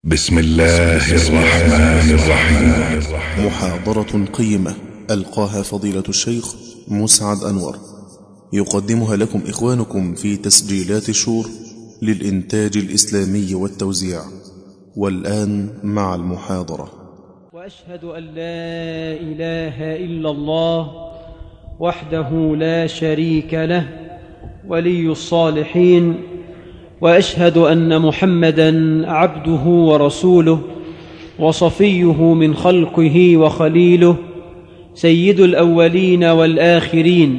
بسم الله الرحمن الرحيم. محاضرة قيمة ألقاها فضيلة الشيخ مسعد أنور، يقدمها لكم إخوانكم في تسجيلات الشور للإنتاج الإسلامي والتوزيع. والآن مع المحاضرة. وأشهد أن لا إله إلا الله وحده لا شريك له ولي الصالحين، وأشهد أن محمدًا عبده ورسوله وصفيه من خلقه وخليله، سيد الأولين والآخرين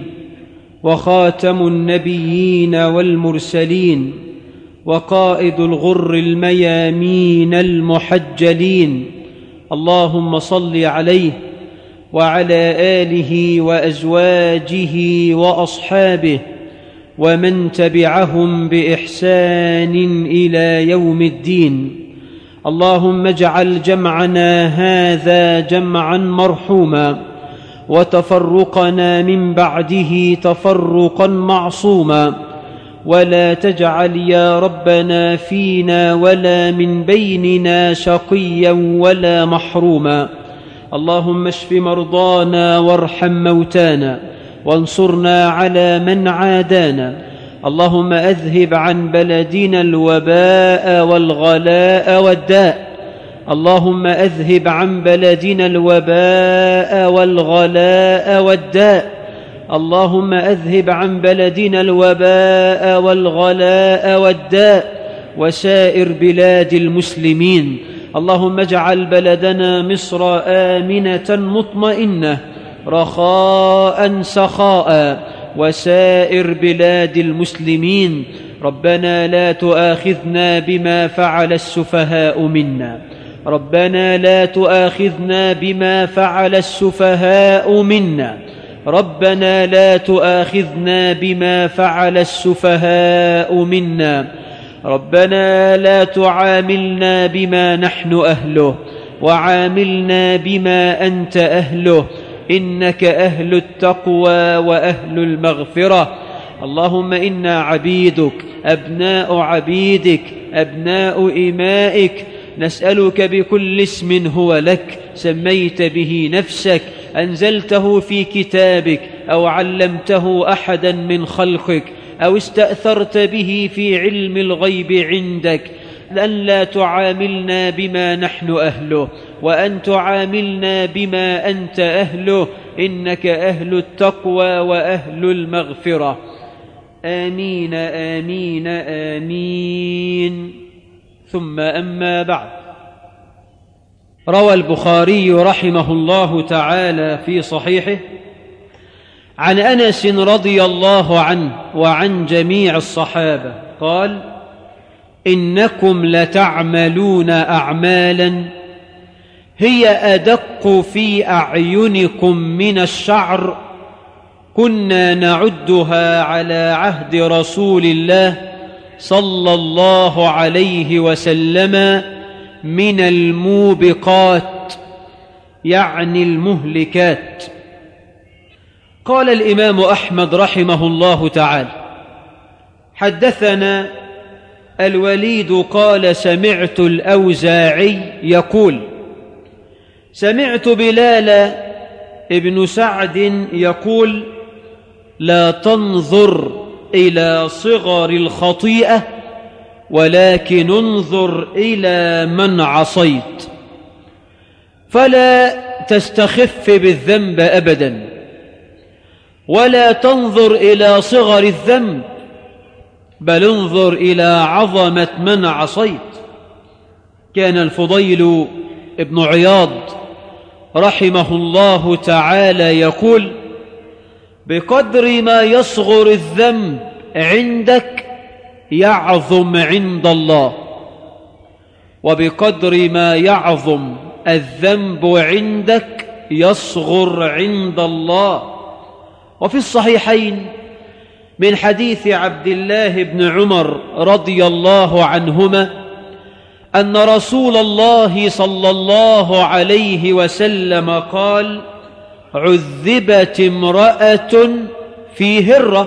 وخاتم النبيين والمرسلين وقائد الغر الميامين المحجلين. اللهم صل عليه وعلى آله وأزواجه وأصحابه ومن تبعهم بإحسان إلى يوم الدين. اللهم اجعل جمعنا هذا جمعا مرحوما، وتفرقنا من بعده تفرقا معصوما، ولا تجعل يا ربنا فينا ولا من بيننا شقيا ولا محروما. اللهم اشف مرضانا وارحم موتانا وانصرنا على من عادانا. اللهم أذهب عن بلدنا الوباء والغلاء والداء. اللهم أذهب عن بلدنا الوباء والغلاء والداء. اللهم أذهب عن بلدنا الوباء والغلاء والداء وسائر بلاد المسلمين. اللهم اجعل بلدنا مصر آمنة مطمئنة رخاء سخاء وسائر بلاد المسلمين. ربنا لا تؤاخذنا بما فعل السفهاء منا. ربنا لا تؤاخذنا بما فعل السفهاء منا. ربنا لا تؤاخذنا بما فعل السفهاء منا. ربنا لا تعاملنا بما نحن أهله، وعاملنا بما أنت أهله، إنك أهل التقوى وأهل المغفرة. اللهم إنا عبيدك أبناء عبيدك أبناء إمائك، نسألك بكل اسم هو لك سميت به نفسك، أنزلته في كتابك أو علمته أحدا من خلقك أو استأثرت به في علم الغيب عندك، أن لا تعاملنا بما نحن أهله، وأن تعاملنا بما أنت أهله، إنك أهل التقوى وأهل المغفرة. آمين آمين آمين. ثم أما بعد، روى البخاري رحمه الله تعالى في صحيحه عن أنس رضي الله عنه وعن جميع الصحابة قال: إنكم لتعملون أعمالا هي أدق في أعينكم من الشعر، كنا نعدها على عهد رسول الله صلى الله عليه وسلم من الموبقات، يعني المهلكات. قال الإمام أحمد رحمه الله تعالى: حدثنا الوليد قال: سمعت الأوزاعي يقول: سمعت بلال ابن سعد يقول: لا تنظر إلى صغر الخطيئة، ولكن انظر إلى من عصيت، فلا تستخف بالذنب أبدا، ولا تنظر إلى صغر الذنب، بل انظر إلى عظمة من عصيت. كان الفضيل ابن عياض رحمه الله تعالى يقول: بقدر ما يصغر الذنب عندك يعظم عند الله، وبقدر ما يعظم الذنب عندك يصغر عند الله. وفي الصحيحين من حديث عبد الله بن عمر رضي الله عنهما أن رسول الله صلى الله عليه وسلم قال: عذبت امرأة في هرة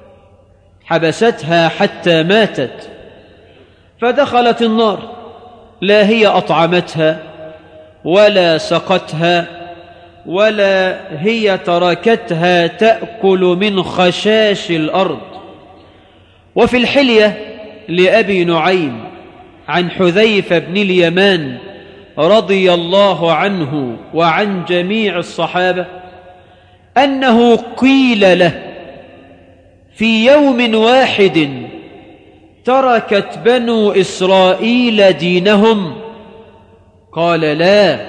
حبستها حتى ماتت، فدخلت النار، لا هي أطعمتها ولا سقتها ولا هي تركتها تأكل من خشاش الأرض. وفي الحلية لأبي نعيم عن حذيفة بن اليمان رضي الله عنه وعن جميع الصحابة أنه قيل له في يوم واحد تركت بنو إسرائيل دينهم؟ قال لا،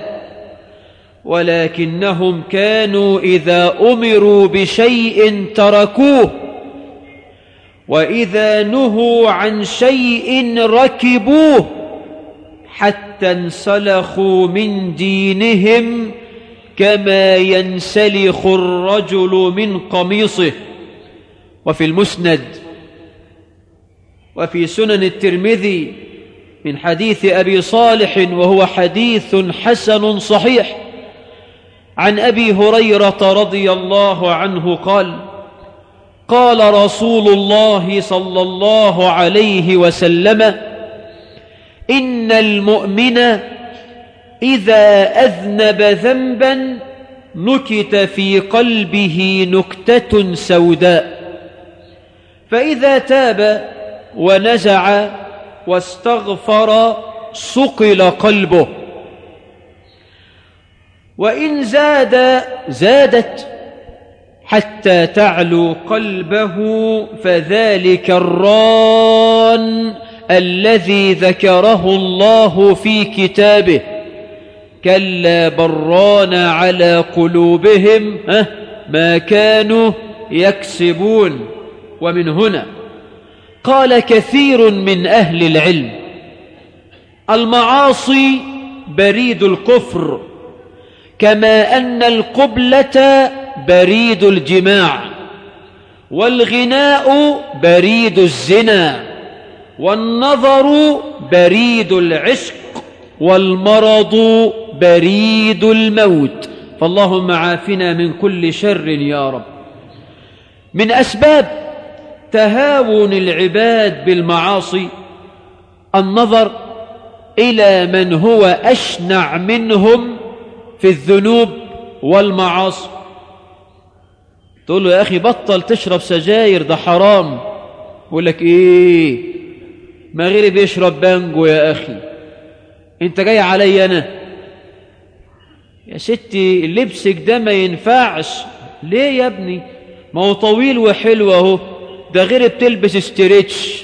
ولكنهم كانوا إذا أمروا بشيء تركوه، وإذا نهوا عن شيء ركبوه، حتى انسلخوا من دينهم كما ينسلخ الرجل من قميصه. وفي المسند وفي سنن الترمذي من حديث أبي صالح وهو حديث حسن صحيح عن أبي هريرة رضي الله عنه قال: قال رسول الله صلى الله عليه وسلم: إن المؤمن إذا أذنب ذنبا نكت في قلبه نكتة سوداء، فإذا تاب ونزع واستغفر صقل قلبه، وإن زاد زادت حتى تعلو قلبه، فذلك الران الذي ذكره الله في كتابه: كلا بران على قلوبهم ما كانوا يكسبون. ومن هنا قال كثير من أهل العلم: المعاصي بريد الكفر، كما أن القبلة بريد الجماع، والغناء بريد الزنا، والنظر بريد العشق، والمرض بريد الموت. فاللهم عافنا من كل شر يا رب. من أسباب تهاون العباد بالمعاصي النظر إلى من هو أشنع منهم في الذنوب والمعاصي. تقول له: يا أخي بطل تشرب سجاير، ده حرام. يقول لك: إيه، ما غيري بيشرب بانجو يا أخي، أنت جاي علي أنا؟ يا ستي لبسك ده ما ينفعش. ليه يا ابني؟ ما هو طويل وحلو اهو، ده غير بتلبس استريتش.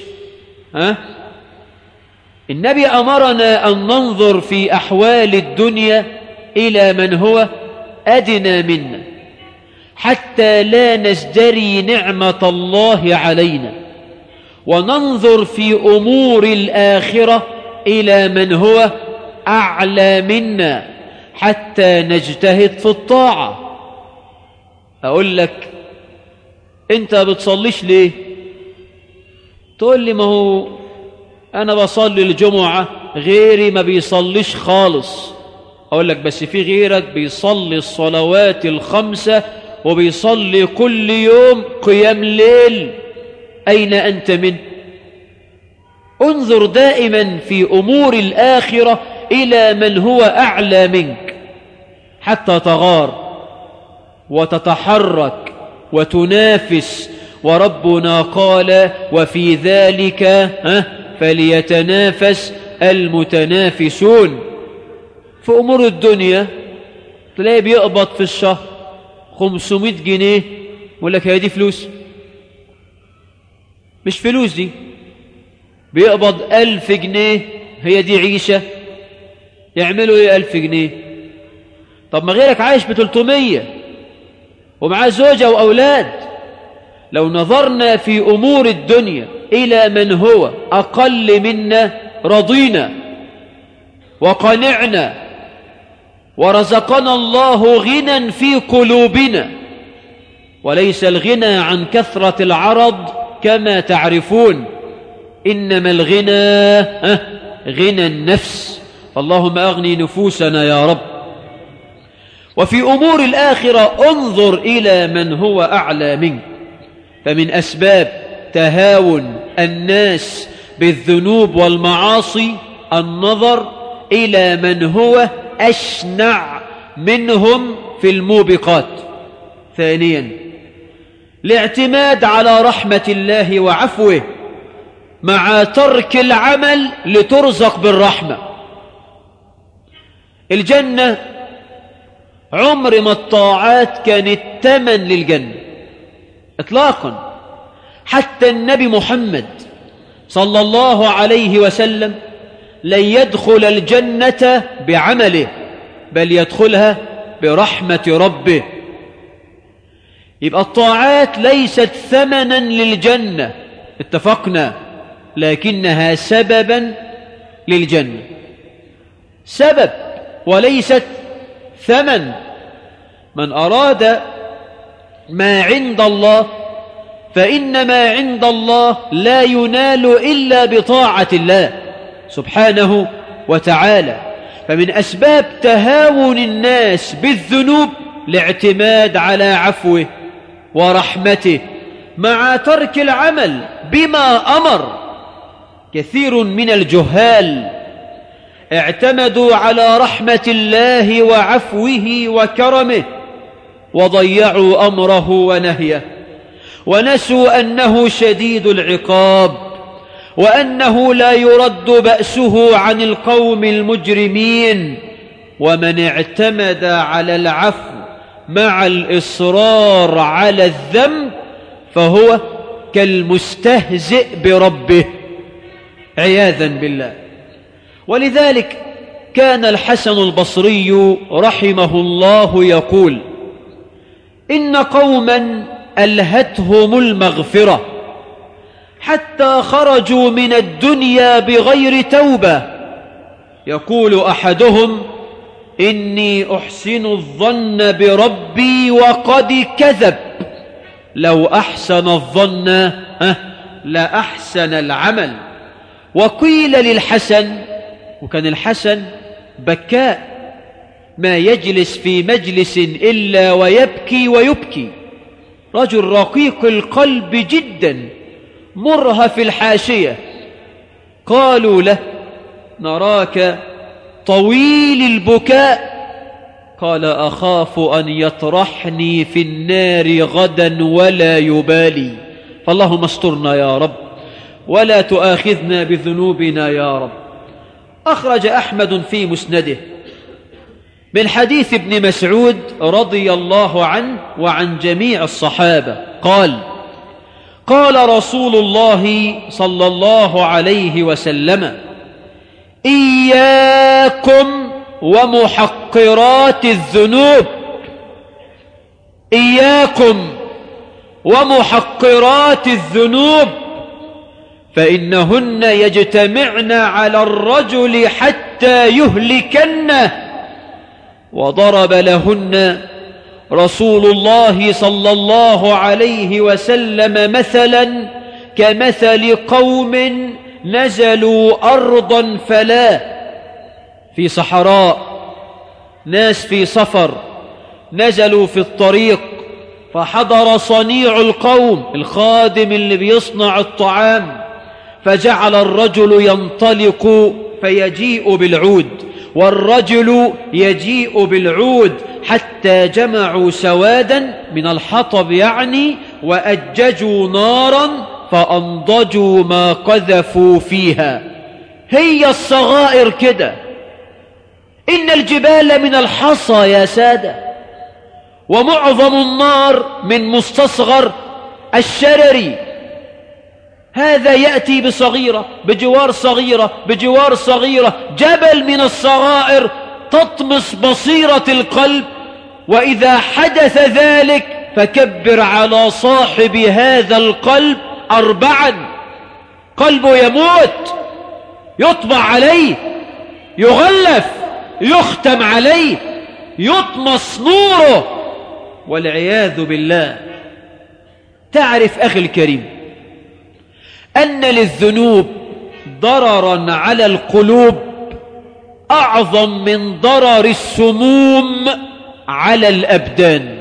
النبي أمرنا أن ننظر في أحوال الدنيا إلى من هو أدنى منا حتى لا نزدري نعمة الله علينا، وننظر في أمور الآخرة إلى من هو أعلى منا حتى نجتهد في الطاعة. أقول لك: أنت بتصليش ليه؟ تقول لي: ما هو أنا بصلي الجمعة، غيري ما بيصليش خالص. أقول لك: بس في غيرك بيصلي الصلوات الخمسة وبيصلي كل يوم قيام ليل، أين أنت منه؟ انظر دائما في أمور الآخرة إلى من هو أعلى منك حتى تغار وتتحرك وتنافس. وربنا قال: وفي ذلك فليتنافس المتنافسون. في أمور الدنيا تلاقي بيقبض في الشهر 500 جنيه، يقول لك: هي دي فلوس؟ مش فلوس دي. بيقبض 1000 جنيه، هي دي عيشة؟ يعملوا ايه 1000 جنيه؟ طب ما غيرك عايش ب300 ومعاه زوجة وأولاد. لو نظرنا في أمور الدنيا إلى من هو أقل منا رضينا وقنعنا، ورزقنا الله غنى في قلوبنا. وليس الغنى عن كثرة العرض كما تعرفون، إنما الغنى غنى النفس. فاللهم أغني نفوسنا يا رب. وفي أمور الآخرة انظر إلى من هو أعلى منك. فمن أسباب تهاون الناس بالذنوب والمعاصي النظر إلى من هو أشنع منهم في الموبقات. ثانيا الاعتماد على رحمة الله وعفوه مع ترك العمل لترزق بالرحمة. الجنة عمر ما الطاعات كانت ثمن للجنة إطلاقا. حتى النبي محمد صلى الله عليه وسلم لن يدخل الجنة بعمله بل يدخلها برحمة ربه. يبقى الطاعات ليست ثمنا للجنة اتفقنا، لكنها سببا للجنة، سبب وليست ثمن. من أراد ما عند الله فإن ما عند الله لا ينال إلا بطاعة الله سبحانه وتعالى. فمن أسباب تهاون الناس بالذنوب الاعتماد على عفوه ورحمته مع ترك العمل بما أمر. كثير من الجهال اعتمدوا على رحمة الله وعفوه وكرمه وضيعوا أمره ونهيه، ونسوا أنه شديد العقاب وأنه لا يرد بأسه عن القوم المجرمين. ومن اعتمد على العفو مع الإصرار على الذنب فهو كالمستهزئ بربه عياذا بالله. ولذلك كان الحسن البصري رحمه الله يقول: إن قوما ألهتهم المغفرة حتى خرجوا من الدنيا بغير توبة. يقول أحدهم: إني أحسن الظن بربي وقد كذب، لو أحسن الظن لأحسن العمل. وقيل للحسن، وكان الحسن بكاء ما يجلس في مجلس إلا ويبكي ويبكي، رجل رقيق القلب جدا مرهف الحاشية. قالوا له: نراك طويل البكاء. قال: أخاف أن يطرحني في النار غدا ولا يبالي، فاللهم استرنا يا رب ولا تؤاخذنا بذنوبنا يا رب. أخرج أحمد في مسنده من حديث ابن مسعود رضي الله عنه وعن جميع الصحابة قال: قال رسول الله صلى الله عليه وسلم: إياكم ومحقرات الذنوب، إياكم ومحقرات الذنوب، فإنهن يجتمعن على الرجل حتى يهلكنه. وضرب لهن رسول الله صلى الله عليه وسلم مثلا كمثل قوم نزلوا أرضا فلا، في صحراء، ناس في سفر نزلوا في الطريق، فحضر صنيع القوم الخادم اللي بيصنع الطعام، فجعل الرجل ينطلق فيجيء بالعود والرجل يجيء بالعود حتى جمعوا سوادا من الحطب يعني، وأججوا نارا فأنضجوا ما قذفوا فيها. هي الصغائر كده، إن الجبال من الحصى يا سادة، ومعظم النار من مستصغر الشرر. هذا يأتي بصغيرة بجوار صغيرة بجوار صغيرة، جبل من الصغائر تطمس بصيرة القلب. وإذا حدث ذلك فكبر على صاحب هذا القلب 4: قلبه يموت، يطبع عليه، يغلف، يختم عليه، يطمس نوره والعياذ بالله. تعرف أخي الكريم أن للذنوب ضررا على القلوب أعظم من ضرر السموم على الأبدان.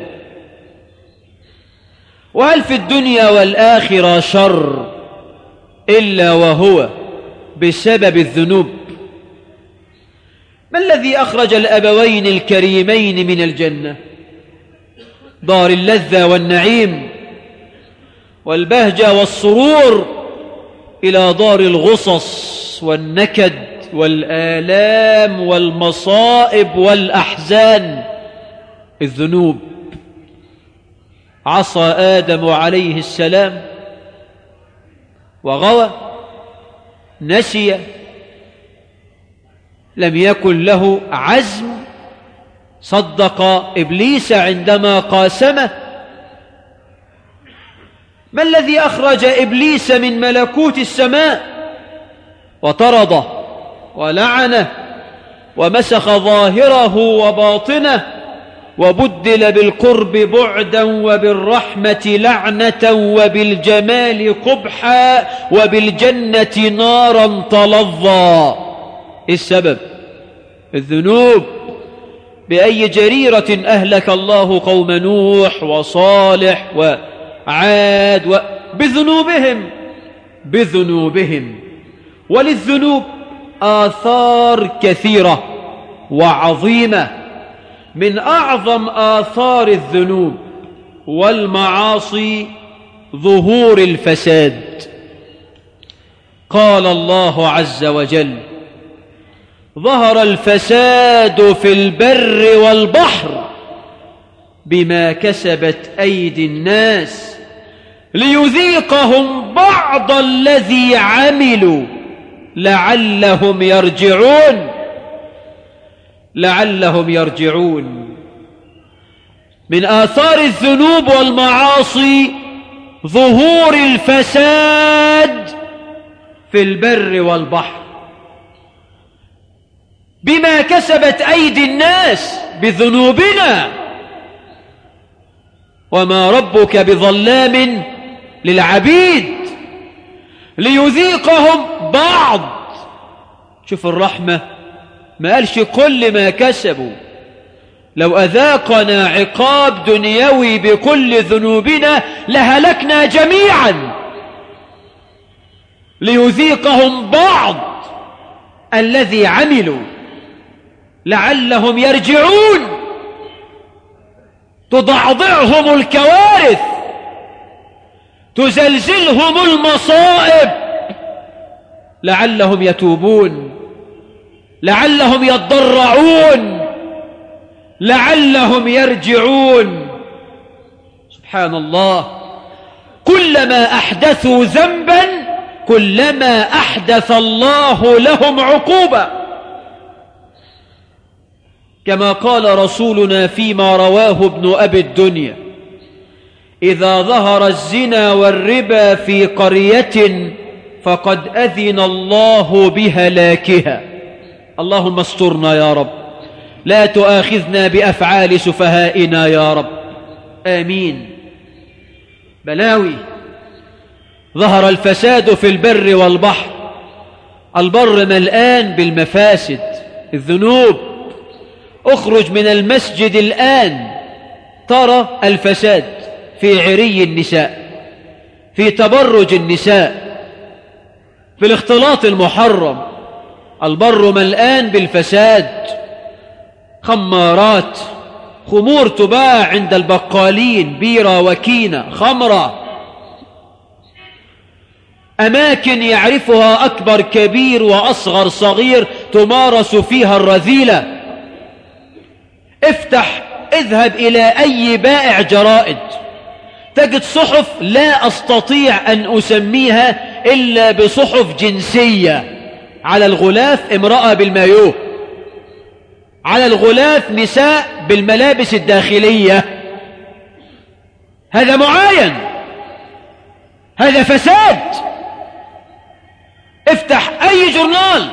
وهل في الدنيا والآخرة شر إلا وهو بسبب الذنوب؟ ما الذي أخرج الأبوين الكريمين من الجنة؟ دار اللذة والنعيم والبهجة والسرور إلى دار الغصص والنكد والآلام والمصائب والأحزان. الذنوب. عصى آدم عليه السلام وغوى، نسي، لم يكن له عزم، صدق إبليس عندما قاسمه. ما الذي أخرج إبليس من ملكوت السماء وطرده ولعنه ومسخ ظاهره وباطنه وبدل بالقرب بعدا وبالرحمة لعنة وبالجمال قبحا وبالجنة نارا تلظى؟ إيه السبب؟ الذنوب. بأي جريرة أهلك الله قوم نوح وصالح وعاد بذنوبهم. وللذنوب آثار كثيرة وعظيمة. من أعظم آثار الذنوب والمعاصي ظهور الفساد. قال الله عز وجل: ظهر الفساد في البر والبحر بما كسبت أيدي الناس ليذيقهم بعض الذي عملوا لعلهم يرجعون. من آثار الذنوب والمعاصي ظهور الفساد في البر والبحر بما كسبت أيدي الناس، بذنوبنا. وما ربك بظلام للعبيد ليذيقهم بعض. شوف الرحمة، ما قالش كل ما كسبوا. لو أذاقنا عقاب دنيوي بكل ذنوبنا لهلكنا جميعا. ليذيقهم بعض الذي عملوا لعلهم يرجعون. تضعضعهم الكوارث، تزلزلهم المصائب لعلهم يتوبون، لعلهم يتضرعون، لعلهم يرجعون. سبحان الله. كلما أحدثوا ذنبا كلما أحدث الله لهم عقوبة، كما قال رسولنا فيما رواه ابن أبي الدنيا: إذا ظهر الزنا والربا في قرية فقد أذن الله بهلاكها. اللهم استرنا يا رب، لا تؤاخذنا بأفعال سفهائنا يا رب، آمين. بلاوي. ظهر الفساد في البر والبحر. البر ملآن بالمفاسد، الذنوب. اخرج من المسجد الآن ترى الفساد في عري النساء، في تبرج النساء، في الاختلاط المحرم. البر ملآن بالفساد. خمارات، خمور تباع عند البقالين، بيرة وكينة، خمرة. أماكن يعرفها أكبر كبير وأصغر صغير تمارس فيها الرذيلة. اذهب إلى أي بائع جرائد تجد صحف لا أستطيع أن أسميها إلا بصحف جنسية. على الغلاف امرأة بالمايوه، على الغلاف نساء بالملابس الداخلية. هذا معاين، هذا فساد. افتح أي جورنال،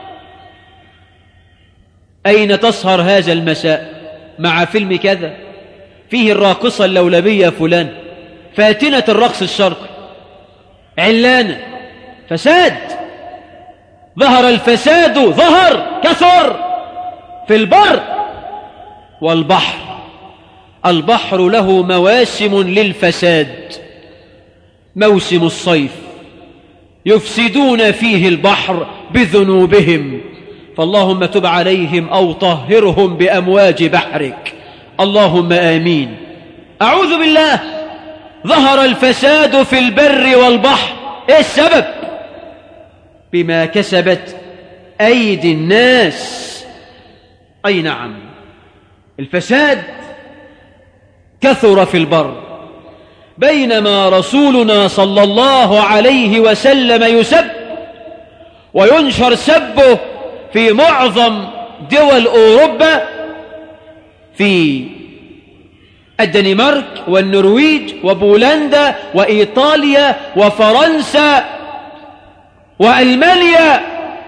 أين تسهر هذا المساء مع فيلم كذا فيه الراقصة اللولبية فلان، فاتنة الرقص الشرقي، علانة. فساد. ظهر الفساد، كثر في البر والبحر. البحر له مواسم للفساد. موسم الصيف يفسدون فيه البحر بذنوبهم، فاللهم تب عليهم أو طهرهم بأمواج بحرك، اللهم آمين. أعوذ بالله. ظهر الفساد في البر والبحر. إيه السبب؟ بما كسبت أيدي الناس. أي نعم، الفساد كثر في البر، بينما رسولنا صلى الله عليه وسلم يسب وينشر سبه في معظم دول أوروبا، في الدنمارك والنرويج وبولندا وإيطاليا وفرنسا وألمانيا،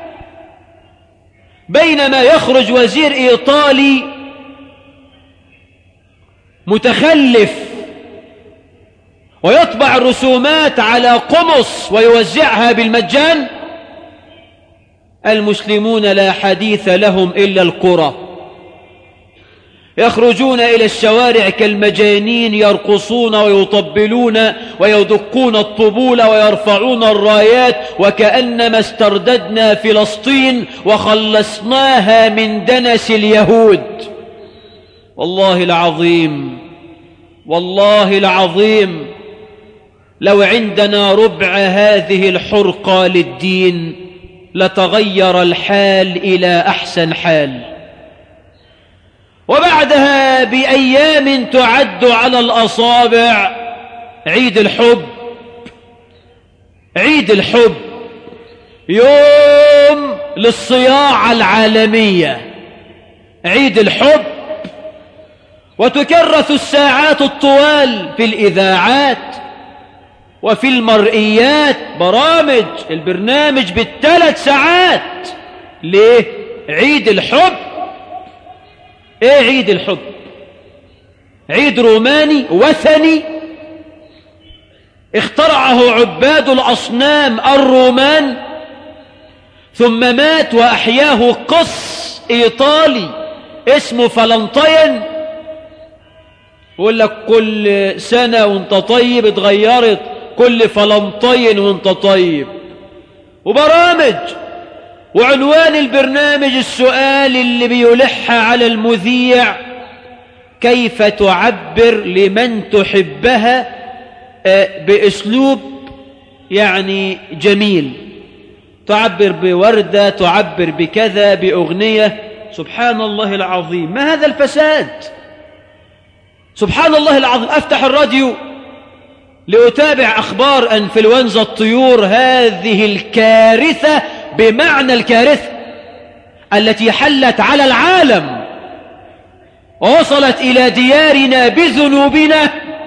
بينما يخرج وزير إيطالي متخلف ويطبع الرسومات على قمص ويوزعها بالمجان، المسلمون لا حديث لهم إلا القرى، يخرجون إلى الشوارع كالمجانين، يرقصون ويطبلون ويدقون الطبول ويرفعون الرايات، وكأنما استرددنا فلسطين وخلصناها من دنس اليهود. والله العظيم، والله العظيم، لو عندنا ربع هذه الحرقة للدين لتغير الحال إلى أحسن حال. وبعدها بأيام تعد على الأصابع عيد الحب. عيد الحب يوم للصياعة العالمية، عيد الحب. وتكرس الساعات الطوال في الإذاعات وفي المرئيات، برامج البرنامج ب3 ساعات. ليه؟ عيد الحب. ايه عيد الحب؟ عيد روماني وثني اخترعه عباد الأصنام الرومان، ثم مات وأحياه قس إيطالي اسمه فالنتين. يقول لك كل سنة وانت طيب اتغيرت، كل فالنتين وانت طيب. وبرامج، وعنوان البرنامج السؤال اللي بيلح على المذيع: كيف تعبر لمن تحبها بأسلوب يعني جميل، تعبر بوردة، تعبر بكذا، بأغنية. سبحان الله العظيم، ما هذا الفساد؟ سبحان الله العظيم. أفتح الراديو لأتابع أخبار أنفلونزا الطيور، هذه الكارثة بمعنى الكارثة التي حلت على العالم ووصلت إلى ديارنا بذنوبنا.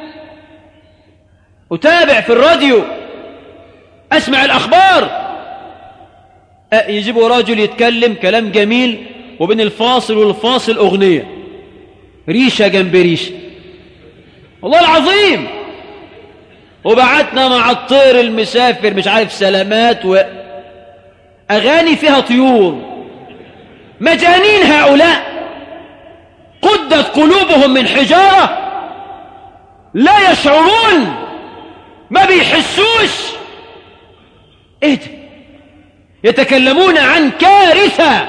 أتابع في الراديو، أسمع الأخبار، يجيبوا رجل يتكلم كلام جميل، وبين الفاصل والفاصل أغنية، ريشة جنب ريشة. والله العظيم. وبعتنا مع الطير المسافر مش عارف سلامات، وأغاني فيها طيور. مجانين هؤلاء، قدت قلوبهم من حجارة، لا يشعرون، ما بيحسوش. ايه ده؟ يتكلمون عن كارثة،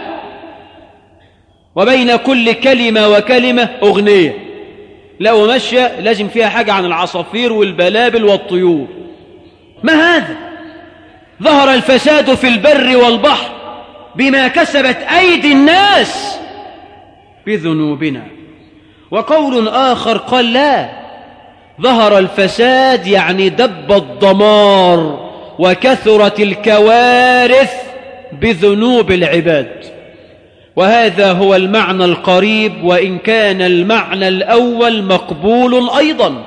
وبين كل كلمة وكلمة أغنية. لا وماشية لازم فيها حاجة عن العصافير والبلابل والطيور. ما هذا؟ ظهر الفساد في البر والبحر بما كسبت أيدي الناس بذنوبنا. وقول آخر قال لا، ظهر الفساد يعني دب الدمار وكثرت الكوارث بذنوب العباد. وهذا هو المعنى القريب، وإن كان المعنى الأول مقبول أيضا،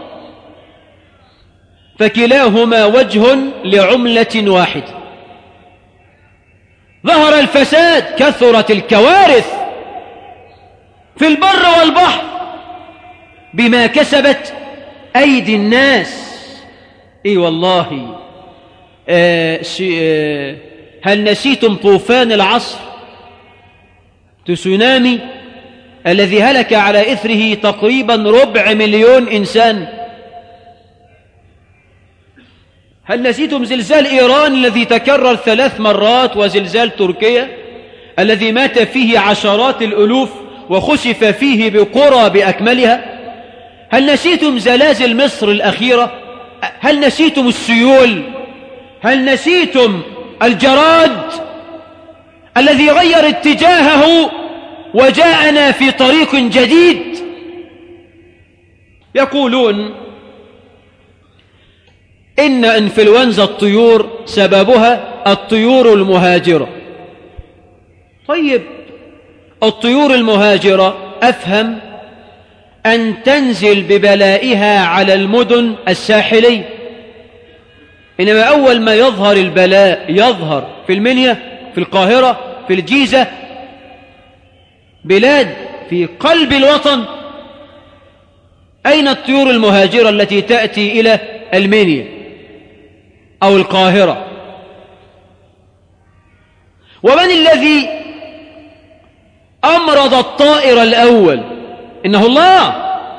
فكلاهما وجه لعملة واحدة. ظهر الفساد، كثرت الكوارث في البر والبحر بما كسبت أيدي الناس. إي والله. هل نسيتم طوفان العصر، تسونامي الذي هلك على إثره تقريبا 250,000 إنسان؟ هل نسيتم زلزال إيران الذي تكرر 3 مرات، وزلزال تركيا الذي مات فيه عشرات الألوف وخسف فيه بقرى بأكملها؟ هل نسيتم زلازل مصر الأخيرة؟ هل نسيتم السيول؟ هل نسيتم الجراد الذي غير اتجاهه وجاءنا في طريق جديد؟ يقولون إن إنفلونزا الطيور سببها الطيور المهاجرة. طيب الطيور المهاجرة أفهم أن تنزل ببلائها على المدن الساحلية، إنما أول ما يظهر البلاء يظهر في المنيا، في القاهرة، في الجيزة، بلاد في قلب الوطن. أين الطيور المهاجرة التي تأتي إلى المنيا أو القاهرة؟ ومن الذي أمرض الطائر الأول؟ إنه الله.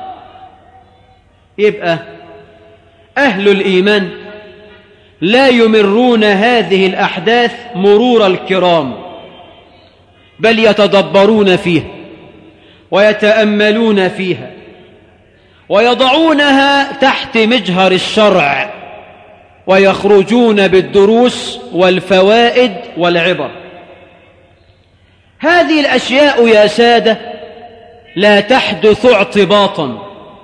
يبقى أهل الإيمان لا يمرون هذه الأحداث مرور الكرام، بل يتدبرون فيها ويتأملون فيها ويضعونها تحت مجهر الشرع، ويخرجون بالدروس والفوائد والعبر. هذه الأشياء يا سادة لا تحدث اعتباطا،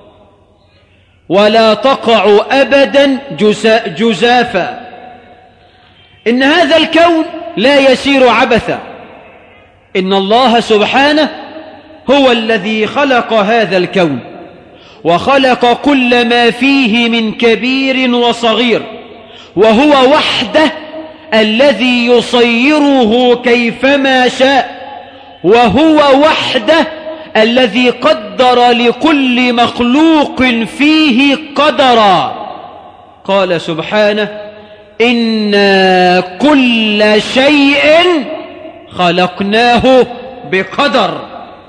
ولا تقع أبدا جزافا. إن هذا الكون لا يسير عبثا، إن الله سبحانه هو الذي خلق هذا الكون، وخلق كل ما فيه من كبير وصغير، وهو وحده الذي يصيره كيفما شاء، وهو وحده الذي قدر لكل مخلوق فيه قدرا. قال سبحانه: إنا كل شيء خلقناه بقدر.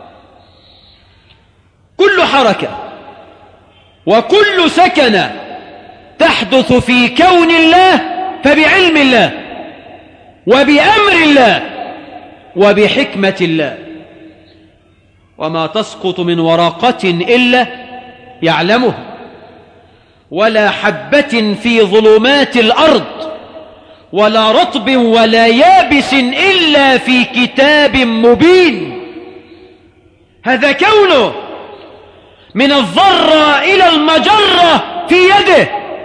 كل حركة وكل سكنة تحدث في كون الله فبعلم الله وبأمر الله وبحكمة الله، وما تسقط من ورقة إلا يعلمها، ولا حبة في ظلمات الأرض، ولا رطب ولا يابس إلا في كتاب مبين. هذا كونه من الذرة إلى المجرة في يده،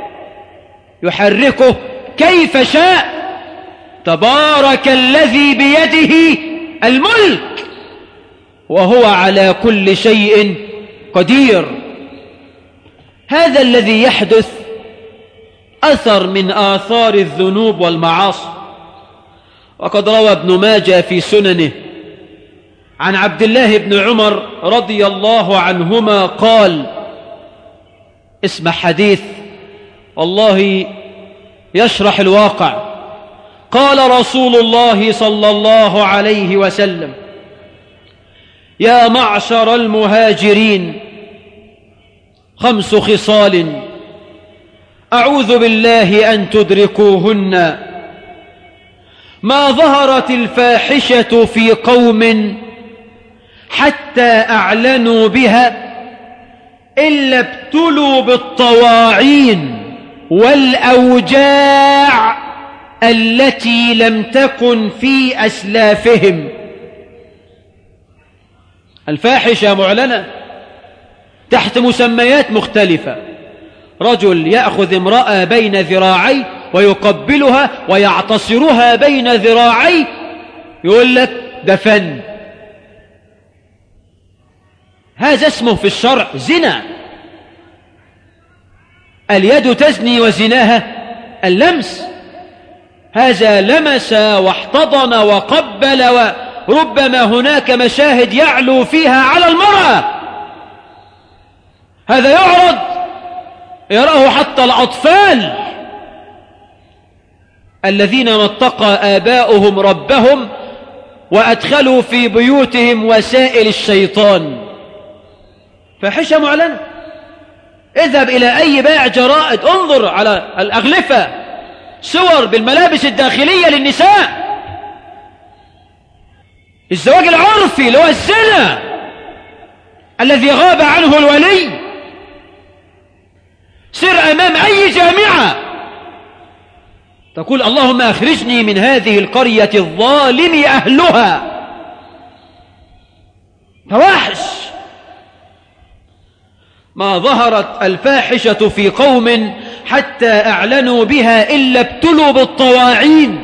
يحركه كيف شاء. تبارك الذي بيده الملك وهو على كل شيء قدير. هذا الذي يحدث أثر من آثار الذنوب والمعاصي. وقد روى ابن ماجه في سننه عن عبد الله بن عمر رضي الله عنهما قال: اسمع حديث والله يشرح الواقع. قال رسول الله صلى الله عليه وسلم: يا معشر المهاجرين 5 خصال أعوذ بالله أن تدركوهن. ما ظهرت الفاحشة في قوم حتى أعلنوا بها إلا ابتلوا بالطواعين والأوجاع التي لم تكن في أسلافهم. الفاحشة معلنة تحت مسميات مختلفة. رجل يأخذ امرأة بين ذراعي ويقبلها ويعتصرها بين ذراعي، يقول لك ده فن. هذا اسمه في الشرع زنا. اليد تزني وزناها اللمس. هذا لمس واحتضن وقبل، وربما هناك مشاهد يعلو فيها على المرأة. هذا يعرض يراه حتى الأطفال الذين ما اتقى آباؤهم ربهم وأدخلوا في بيوتهم وسائل الشيطان. فاحشة معلنة. اذهب إلى أي بائع جرائد، انظر على الأغلفة صور بالملابس الداخلية للنساء. الزواج العرفي اللي هو الزنا الذي غاب عنه الولي. سر أمام أي جامعة تقول اللهم أخرجني من هذه القرية الظالم أهلها. فواحش. ما ظهرت الفاحشة في قوم حتى أعلنوا بها إلا ابتلوا بالطواعين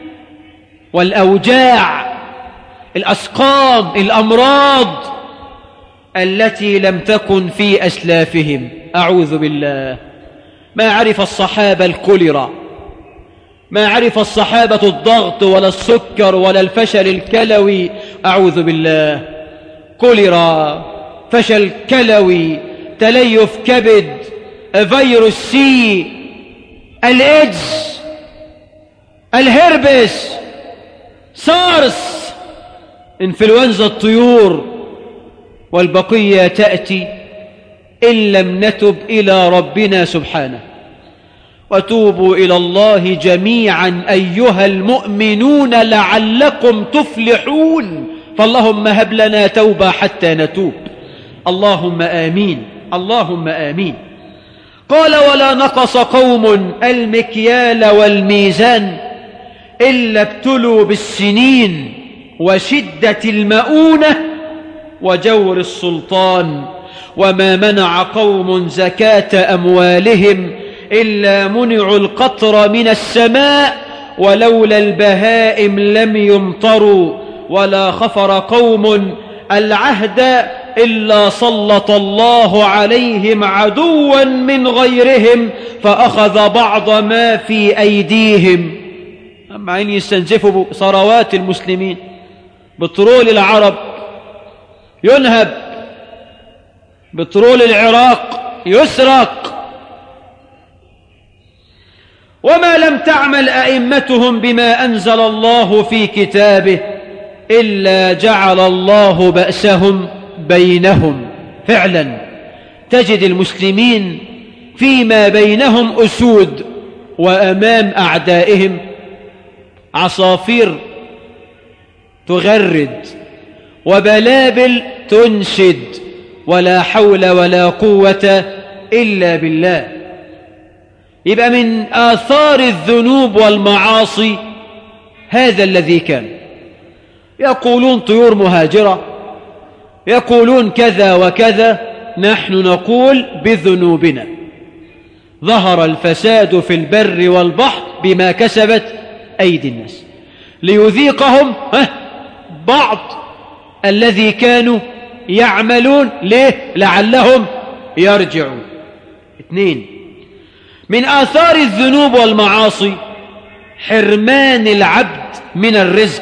والأوجاع، الأسقام، الأمراض التي لم تكن في أسلافهم. أعوذ بالله. ما عرف الصحابة الكوليرا، ما عرف الصحابة الضغط ولا السكر ولا الفشل الكلوي. أعوذ بالله. كوليرا، فشل كلوي، تليف كبد، فيروس سي، الإيدز، الهربس، سارس، انفلونزا الطيور، والبقية تأتي إن لم نتب إلى ربنا سبحانه. وتوبوا إلى الله جميعا أيها المؤمنون لعلكم تفلحون. فاللهم هب لنا توبة حتى نتوب. اللهم آمين، اللهم آمين. قال ولا نقص قوم المكيال والميزان إلا ابتلوا بالسنين وشدة المؤونة وجور السلطان، وما منع قوم زكاة أموالهم إلا منعوا القطر من السماء ولولا البهائم لم يمطروا، ولا خفر قوم العهد إلا سلط الله عليهم عدوا من غيرهم فأخذ بعض ما في أيديهم. أما عين يستنزفوا ثروات المسلمين، بترول العرب ينهب، بترول العراق يسرق. وما لم تعمل أئمتهم بما أنزل الله في كتابه إلا جعل الله بأسهم بينهم. فعلا تجد المسلمين فيما بينهم أسود، وأمام أعدائهم عصافير تغرد وبلابل تنشد، ولا حول ولا قوة إلا بالله. يبقى من آثار الذنوب والمعاصي هذا الذي كان. يقولون طيور مهاجرة، يقولون كذا وكذا. نحن نقول بذنوبنا ظهر الفساد في البر والبحر بما كسبت أيدي الناس ليذيقهم بعض الذي كانوا يعملون. ليه؟ لعلهم يرجعون. 2. من آثار الذنوب والمعاصي حرمان العبد من الرزق.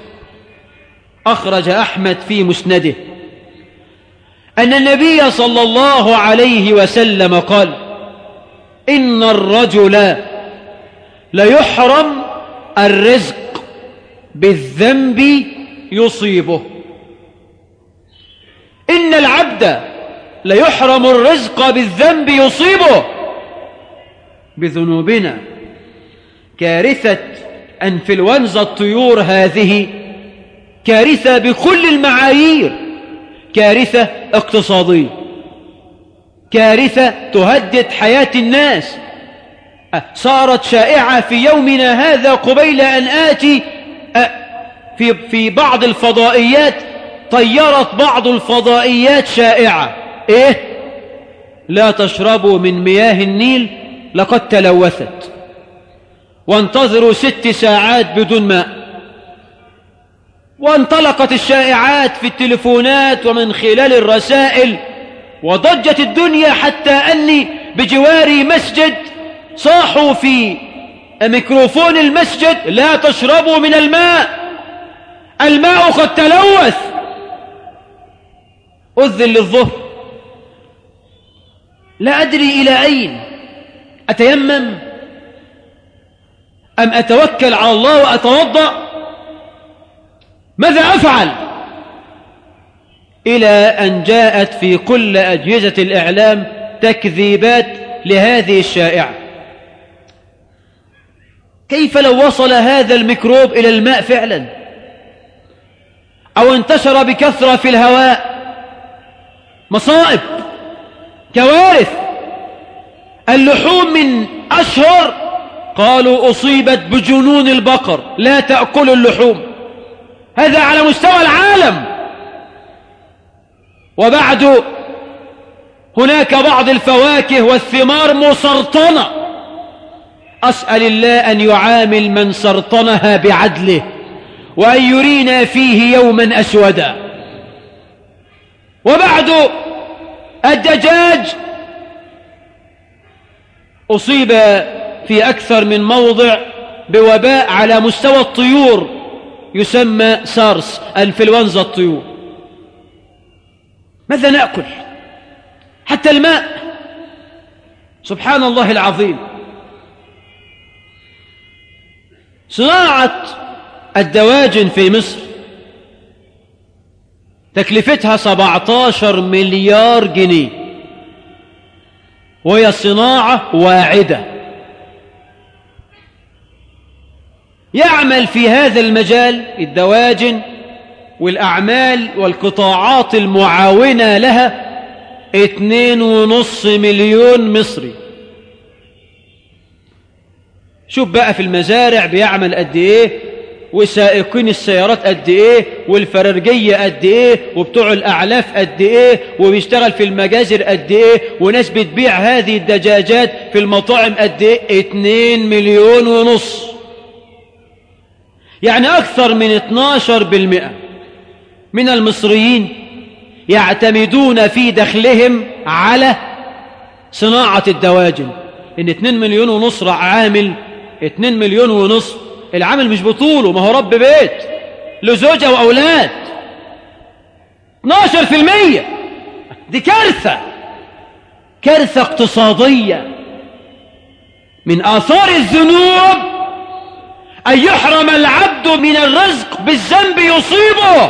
أخرج أحمد في مسنده أن النبي صلى الله عليه وسلم قال إن الرجل ليحرم الرزق بالذنب يصيبه. إن العبد ليحرم الرزق بالذنب يصيبه. بذنوبنا. كارثة أنفلونزا الطيور هذه كارثة بكل المعايير، كارثة اقتصادية، كارثة تهدد حياة الناس. صارت شائعة في يومنا هذا قبيل أن آتي في بعض الفضائيات. طيرت بعض الفضائيات شائعة إيه؟ لا تشربوا من مياه النيل لقد تلوثت، وانتظروا 6 ساعات بدون ماء. وانطلقت الشائعات في التلفونات ومن خلال الرسائل، وضجت الدنيا حتى أني بجواري مسجد صاحوا في ميكروفون المسجد لا تشربوا من الماء، الماء قد تلوث. أذن للظهر لا أدري إلى أين أتيمم أم أتوكل على الله وأتوضأ، ماذا أفعل؟ إلى أن جاءت في كل أجهزة الإعلام تكذيبات لهذه الشائعة. كيف لو وصل هذا الميكروب إلى الماء فعلا؟ أو انتشر بكثرة في الهواء، مصائب، كوارث. اللحوم من أشهر، قالوا أصيبت بجنون البقر، لا تأكل اللحوم. هذا على مستوى العالم. وبعد هناك بعض الفواكه والثمار مسرطنة، أسأل الله أن يعامل من سرطنها بعدله وأن يرينا فيه يوما أسودا. وبعد الدجاج أصيب في أكثر من موضع بوباء على مستوى الطيور يسمى سارس، انفلونزا الطيور. ماذا نأكل؟ حتى الماء، سبحان الله العظيم. صناعة الدواجن في مصر تكلفتها 17 مليار جنيه، وهي صناعة واعدة. يعمل في هذا المجال الدواجن والأعمال والقطاعات المعاونة لها 2.5 مليون مصري. شوف بقى في المزارع بيعمل قد ايه، وسائقين السيارات قد ايه، والفرارجية قد ايه، وبتوع الأعلاف قد ايه، وبيشتغل في المجازر قد ايه، وناس بتبيع هذه الدجاجات في المطاعم قد ايه. 2.5 مليون. يعني أكثر من 12% من المصريين يعتمدون في دخلهم على صناعة الدواجن. إن 2.5 مليون عامل، 2.5 مليون، العامل مش بطوله، ما هو رب بيت له زوجة وأولاد. 12%، دي كارثة، كارثة اقتصادية. من آثار الذنوب أن يحرم العبد من الرزق بالذنب يصيبه.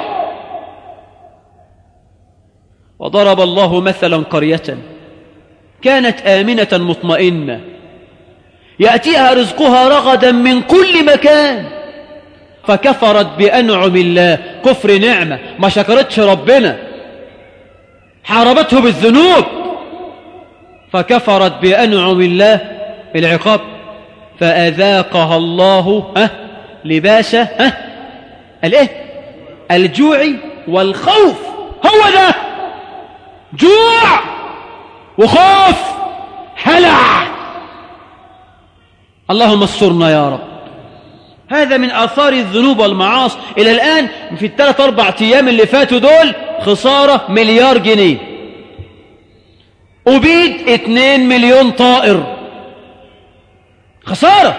وضرب الله مثلا قرية كانت آمنة مطمئنة يأتيها رزقها رغدا من كل مكان، فكفرت بأنعم الله، كفر نعمة، ما شكرتش ربنا، حاربته بالذنوب، فكفرت بأنعم الله بالعقاب، فأذاقها الله لباس الجوع والخوف. هو ده، جوع وخوف، هلع. اللهم استرنا يا رب. هذا من آثار الذنوب والمعاصي. إلى الآن في 3-4 أيام اللي فاتوا دول خسارة 1 مليار جنيه، أبيد 2 مليون طائر، خسارة.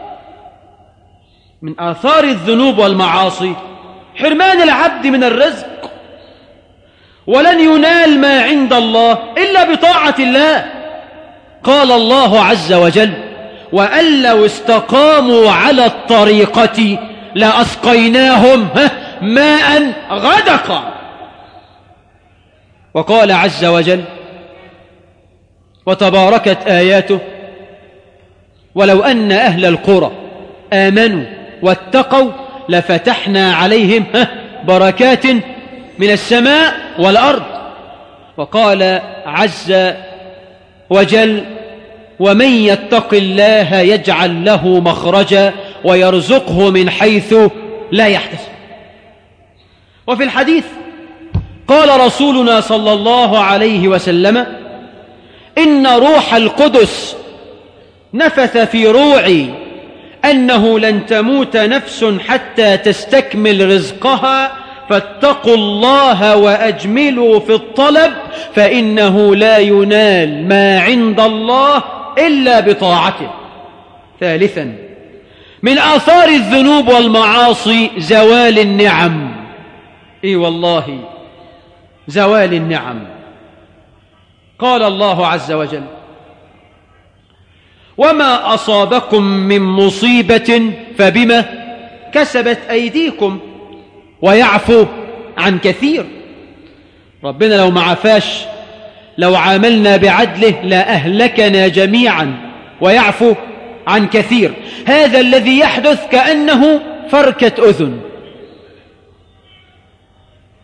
من آثار الذنوب والمعاصي حرمان العبد من الرزق، ولن ينال ما عند الله إلا بطاعة الله. قال الله عز وجل: وأن لو استقاموا على الطريقة لأسقيناهم ماء غدقا. وقال عز وجل: وتباركت آياته: ولو أن أهل القرى آمنوا واتقوا لفتحنا عليهم بركات من السماء والأرض. وقال عز وجل: ومن يتق الله يجعل له مخرجا ويرزقه من حيث لا يحتسب. وفي الحديث قال رسولنا صلى الله عليه وسلم: إن روح القدس نفث في روعي أنه لن تموت نفس حتى تستكمل رزقها، فاتقوا الله وأجملوا في الطلب، فإنه لا ينال ما عند الله إلا بطاعته. ثالثا، من آثار الذنوب والمعاصي زوال النعم. إي والله، زوال النعم. قال الله عز وجل: وما أصابكم من مصيبة فبما كسبت أيديكم ويعفو عن كثير. ربنا لو ما عفاش، لو عاملنا بعدله لا أهلكنا جميعا، ويعفو عن كثير. هذا الذي يحدث كأنه فركة أذن.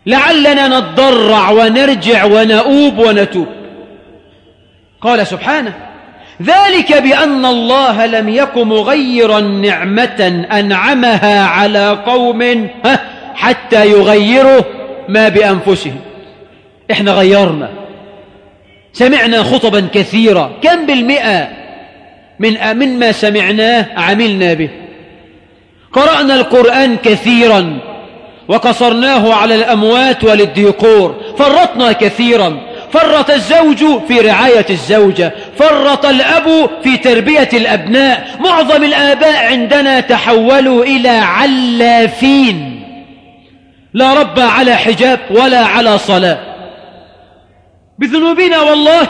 لعلنا نتضرع ونرجع ونؤوب ونتوب. قال سبحانه: ذلك بأن الله لم يك مغيرا نعمة أنعمها على قوم حتى يغيروا ما بأنفسهم. احنا غيرنا، سمعنا خطبا كثيرة، كم بالمئة مما سمعناه عملنا به؟ قرأنا القرآن كثيرا وقصرناه على الأموات وللديكور، فرطنا كثيرا، فرط الزوج في رعاية الزوجة، فرط الأب في تربية الأبناء. معظم الآباء عندنا تحولوا إلى علافين، لا ربى على حجاب ولا على صلاة، بذنوبنا والله.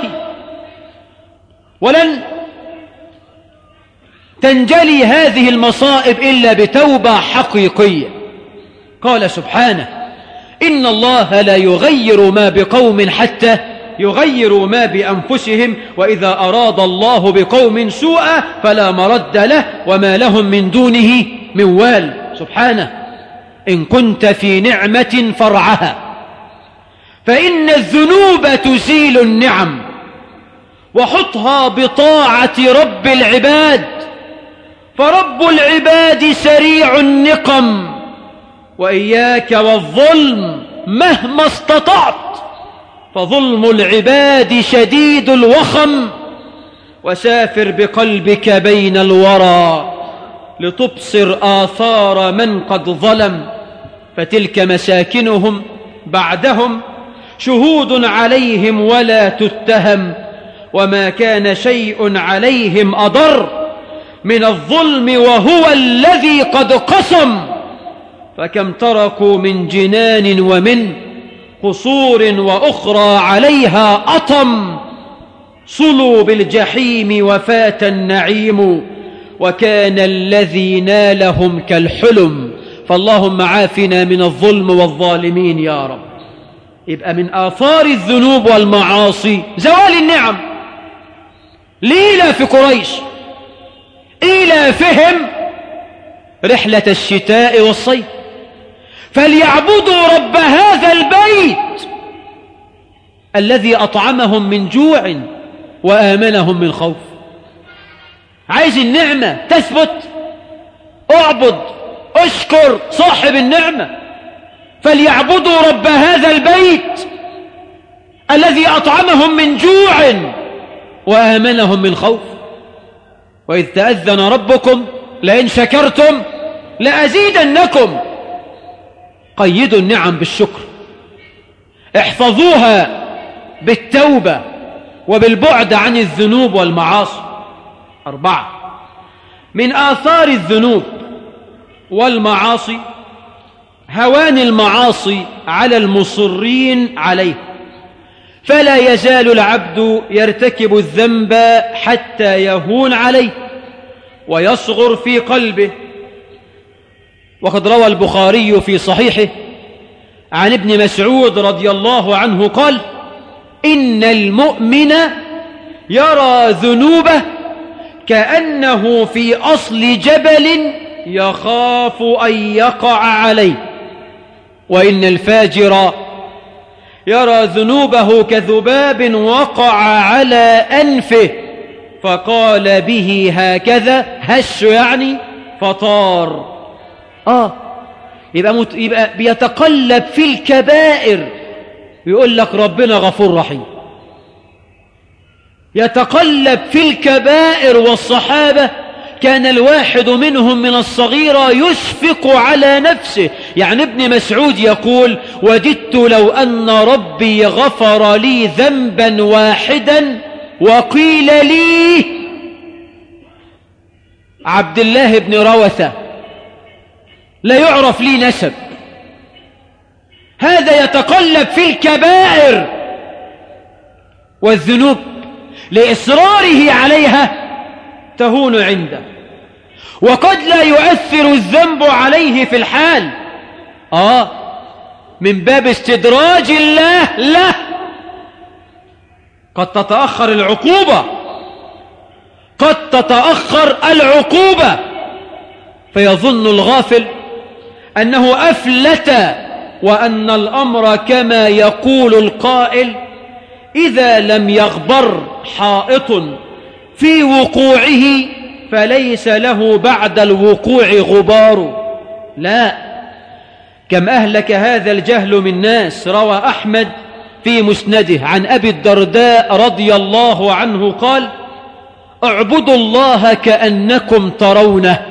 ولن تنجلي هذه المصائب إلا بتوبة حقيقية. قال سبحانه: إن الله لا يغير ما بقوم حتى يغيروا ما بأنفسهم، وإذا أراد الله بقوم سوءا فلا مرد له وما لهم من دونه من وال. سبحانه: إن كنت في نعمة فرعها، فإن الذنوب تزيل النعم، وحطها بطاعة رب العباد، فرب العباد سريع النقم، وإياك والظلم مهما استطعت، فظلم العباد شديد الوخم. وسافر بقلبك بين الورى لتبصر آثار من قد ظلم، فتلك مساكنهم بعدهم شهود عليهم ولا تتهم، وما كان شيء عليهم أضر من الظلم وهو الذي قد قسم. فكم تركوا من جنان ومن قصور، وأخرى عليها أطم، صلوا بالجحيم وفات النعيم، وكان الذي نالهم كالحلم. فاللهم عافنا من الظلم والظالمين يا رب. يبقى من آثار الذنوب والمعاصي زوال النعم. لإيلاف قريش، إيلافهم رحلة الشتاء والصيف، فليعبدوا رب هذا البيت الذي أطعمهم من جوع وآمنهم من خوف. عايز النعمة تثبت، اعبد، اشكر صاحب النعمة. فليعبدوا رب هذا البيت الذي أطعمهم من جوع وآمنهم من خوف. وإذ تأذن ربكم لئن شكرتم لأزيدنكم. قيدوا النعم بالشكر، احفظوها بالتوبة وبالبعد عن الذنوب والمعاصي. 4، من آثار الذنوب والمعاصي هوان المعاصي على المصرين عليه، فلا يزال العبد يرتكب الذنب حتى يهون عليه ويصغر في قلبه. وقد روى البخاري في صحيحه عن ابن مسعود رضي الله عنه قال: إن المؤمن يرى ذنوبه كأنه في أصل جبل يخاف أن يقع عليه، وإن الفاجر يرى ذنوبه كذباب وقع على أنفه فقال به هكذا، هش يعني فطار. يبقى بيتقلب في الكبائر، يقول لك ربنا غفور رحيم. يتقلب في الكبائر. والصحابة كان الواحد منهم من الصغيرة يشفق على نفسه. يعني ابن مسعود يقول: وددت لو أن ربي غفر لي ذنبا واحدا وقيل لي عبد الله بن روثة، لا يعرف لي نسب. هذا يتقلب في الكبائر والذنوب لإصراره عليها تهون عنده، وقد لا يؤثر الذنب عليه في الحال، من باب استدراج الله له. قد تتأخر العقوبة، قد تتأخر العقوبة، فيظن الغافل أنه أفلت وأن الأمر كما يقول القائل: إذا لم يغبر حائط في وقوعه فليس له بعد الوقوع غبار. لا، كم أهلك هذا الجهل من ناس. روى أحمد في مسنده عن أبي الدرداء رضي الله عنه قال: اعبدوا الله كأنكم ترونه،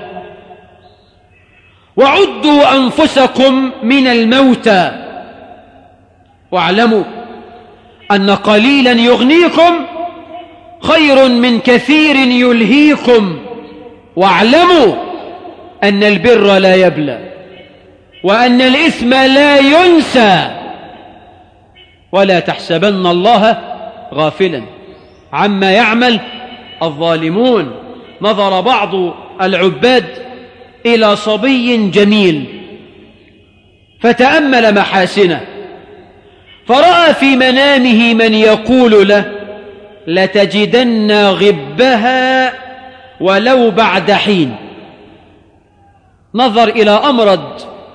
وعدوا أنفسكم من الموتى، واعلموا أن قليلا يغنيكم خير من كثير يلهيكم، واعلموا أن البر لا يبلى وأن الإثم لا ينسى، ولا تحسبن الله غافلا عما يعمل الظالمون. نظر بعض العباد إلى صبي جميل فتأمل محاسنه، فرأى في منامه من يقول له: لتجدن غبها ولو بعد حين. نظر إلى أمرد،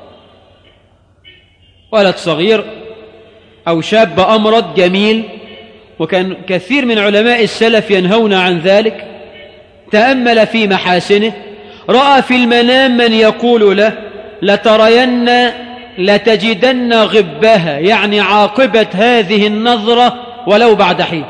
ولد صغير أو شاب أمرد جميل، وكان كثير من علماء السلف ينهون عن ذلك. تأمل في محاسنه، رأى في المنام من يقول له: لتجدن غبها، يعني عاقبة هذه النظرة ولو بعد حين.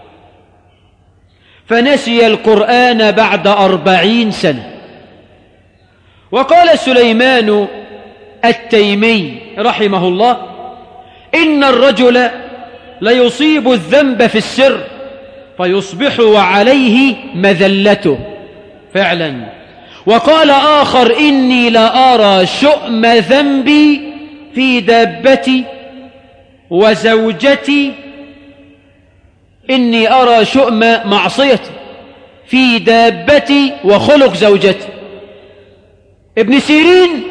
فنسي القرآن بعد 40 سنة. وقال سليمان التيمي رحمه الله: إن الرجل ليصيب الذنب في السر فيصبح وعليه مذلته. فعلا. وقال آخر: إني لأرى شؤم ذنبي في دابتي وزوجتي، إني أرى شؤم معصيتي في دابتي وخلق زوجتي. ابن سيرين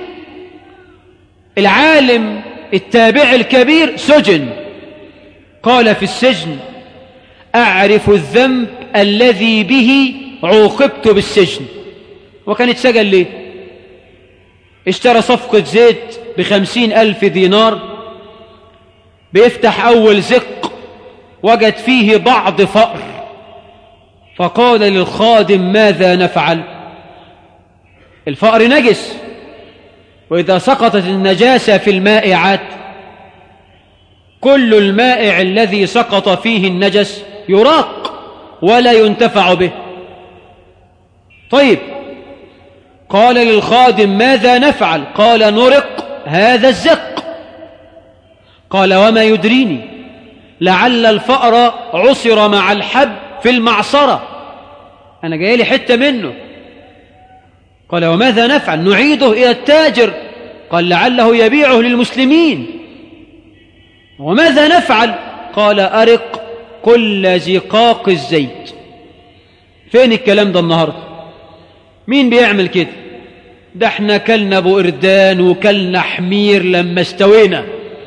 العالم التابع الكبير سجن، قال في السجن: أعرف الذنب الذي به عوقبت بالسجن. وكان اتسجن ليه؟ اشترى صفقة زيت ب50,000 دينار، بيفتح أول زق وجد فيه بعض فأر، فقال للخادم: ماذا نفعل؟ الفأر نجس، وإذا سقطت النجاسة في المائعات كل المائع الذي سقط فيه النجس يراق ولا ينتفع به. طيب، قال للخادم: ماذا نفعل؟ قال: نرق هذا الزق. قال: وما يدريني لعل الفأر عصر مع الحب في المعصرة، أنا جاي لي حتة منه. قال: وماذا نفعل؟ نعيده إلى التاجر. قال: لعله يبيعه للمسلمين. وماذا نفعل؟ قال: أرق كل زقاق الزيت. فين الكلام ده النهاردة؟ مين بيعمل كده؟ ده احنا كلنا ابو قردان وكلنا حمير لما استوينا،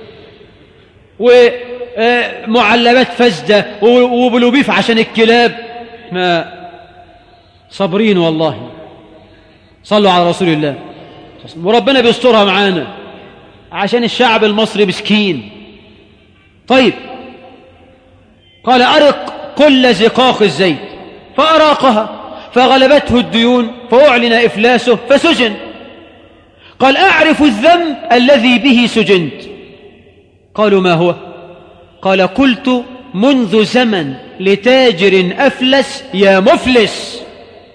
ومعلبات فاسدة وبلوبيف عشان الكلاب. احنا صابرين والله. صلوا على رسول الله، وربنا بيسترها معانا عشان الشعب المصري مسكين. طيب، قال: أرق كل زقاق الزيت، فأراقها فغلبته الديون فأعلن إفلاسه فسجن. قال: أعرف الذنب الذي به سجنت. قالوا: ما هو؟ قال: قلت منذ زمن لتاجر أفلس: يا مفلس،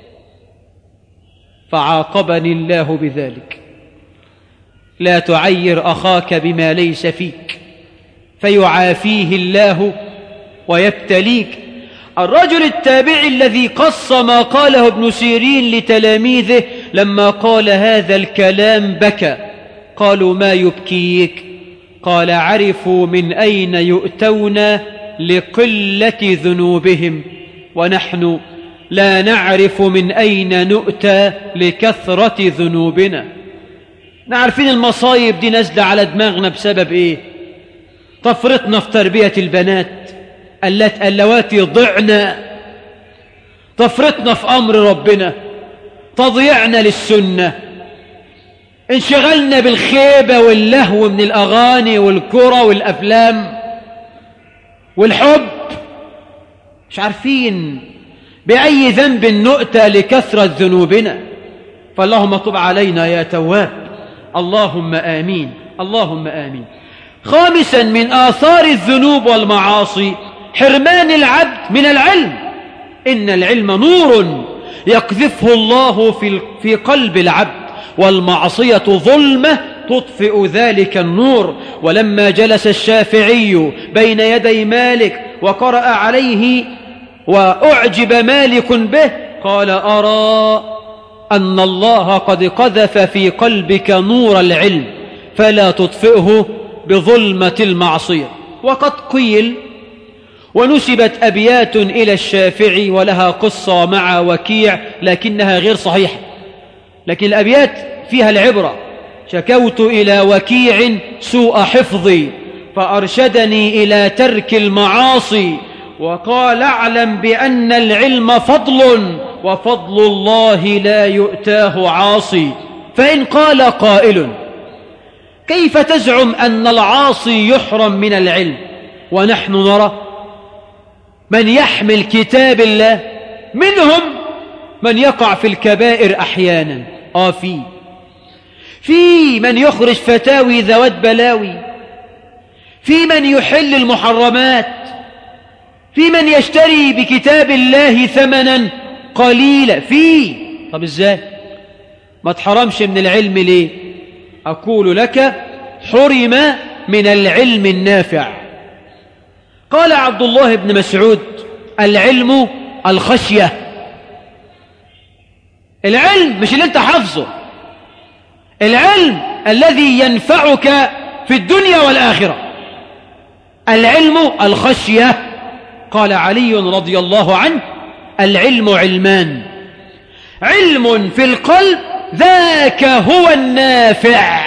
فعاقبني الله بذلك. لا تعير أخاك بما ليس فيك فيعافيه الله ويبتليك. الرجل التابعي الذي قص ما قاله ابن سيرين لتلاميذه لما قال هذا الكلام بكى. قالوا: ما يبكيك؟ قال: عرفوا من أين يؤتون لقلة ذنوبهم، ونحن لا نعرف من أين نؤتى لكثرة ذنوبنا. نعرفين المصايب دي نازلة على دماغنا بسبب إيه؟ تفرطنا في تربية البنات اللواتي ضعنا، تفرطنا في أمر ربنا، تضيعنا للسنة، انشغلنا بالخيبة واللهو من الأغاني والكرة والأفلام والحب، مش عارفين بأي ذنب نؤتى لكثرة ذنوبنا. فاللهم طب علينا يا تواب. اللهم آمين، اللهم آمين. خامسا من آثار الذنوب والمعاصي حرمان العبد من العلم. إن العلم نور يقذفه الله في قلب العبد، والمعصية ظلمة تطفئ ذلك النور. ولما جلس الشافعي بين يدي مالك وقرأ عليه وأعجب مالك به، قال: أرى أن الله قد قذف في قلبك نور العلم فلا تطفئه بظلمة المعصية. وقد قيل ونسبت أبيات إلى الشافعي ولها قصة مع وكيع لكنها غير صحيحة، لكن الأبيات فيها العبرة: شكوت إلى وكيع سوء حفظي فأرشدني إلى ترك المعاصي، وقال: اعلم بأن العلم فضل وفضل الله لا يؤتاه عاصي. فإن قال قائل: كيف تزعم أن العاصي يحرم من العلم ونحن نرى من يحمل كتاب الله منهم من يقع في الكبائر أحيانا؟ في من يخرج فتاوي ذوات بلاوي، في من يحل المحرمات، في من يشتري بكتاب الله ثمنا قليلا. طب ازاي ما تحرمش من العلم ليه؟ أقول لك: حرم من العلم النافع. قال عبد الله بن مسعود: العلم الخشية. العلم مش اللي انت حافظه، العلم الذي ينفعك في الدنيا والآخرة. العلم الخشية. قال علي رضي الله عنه: العلم علمان، علم في القلب ذاك هو النافع،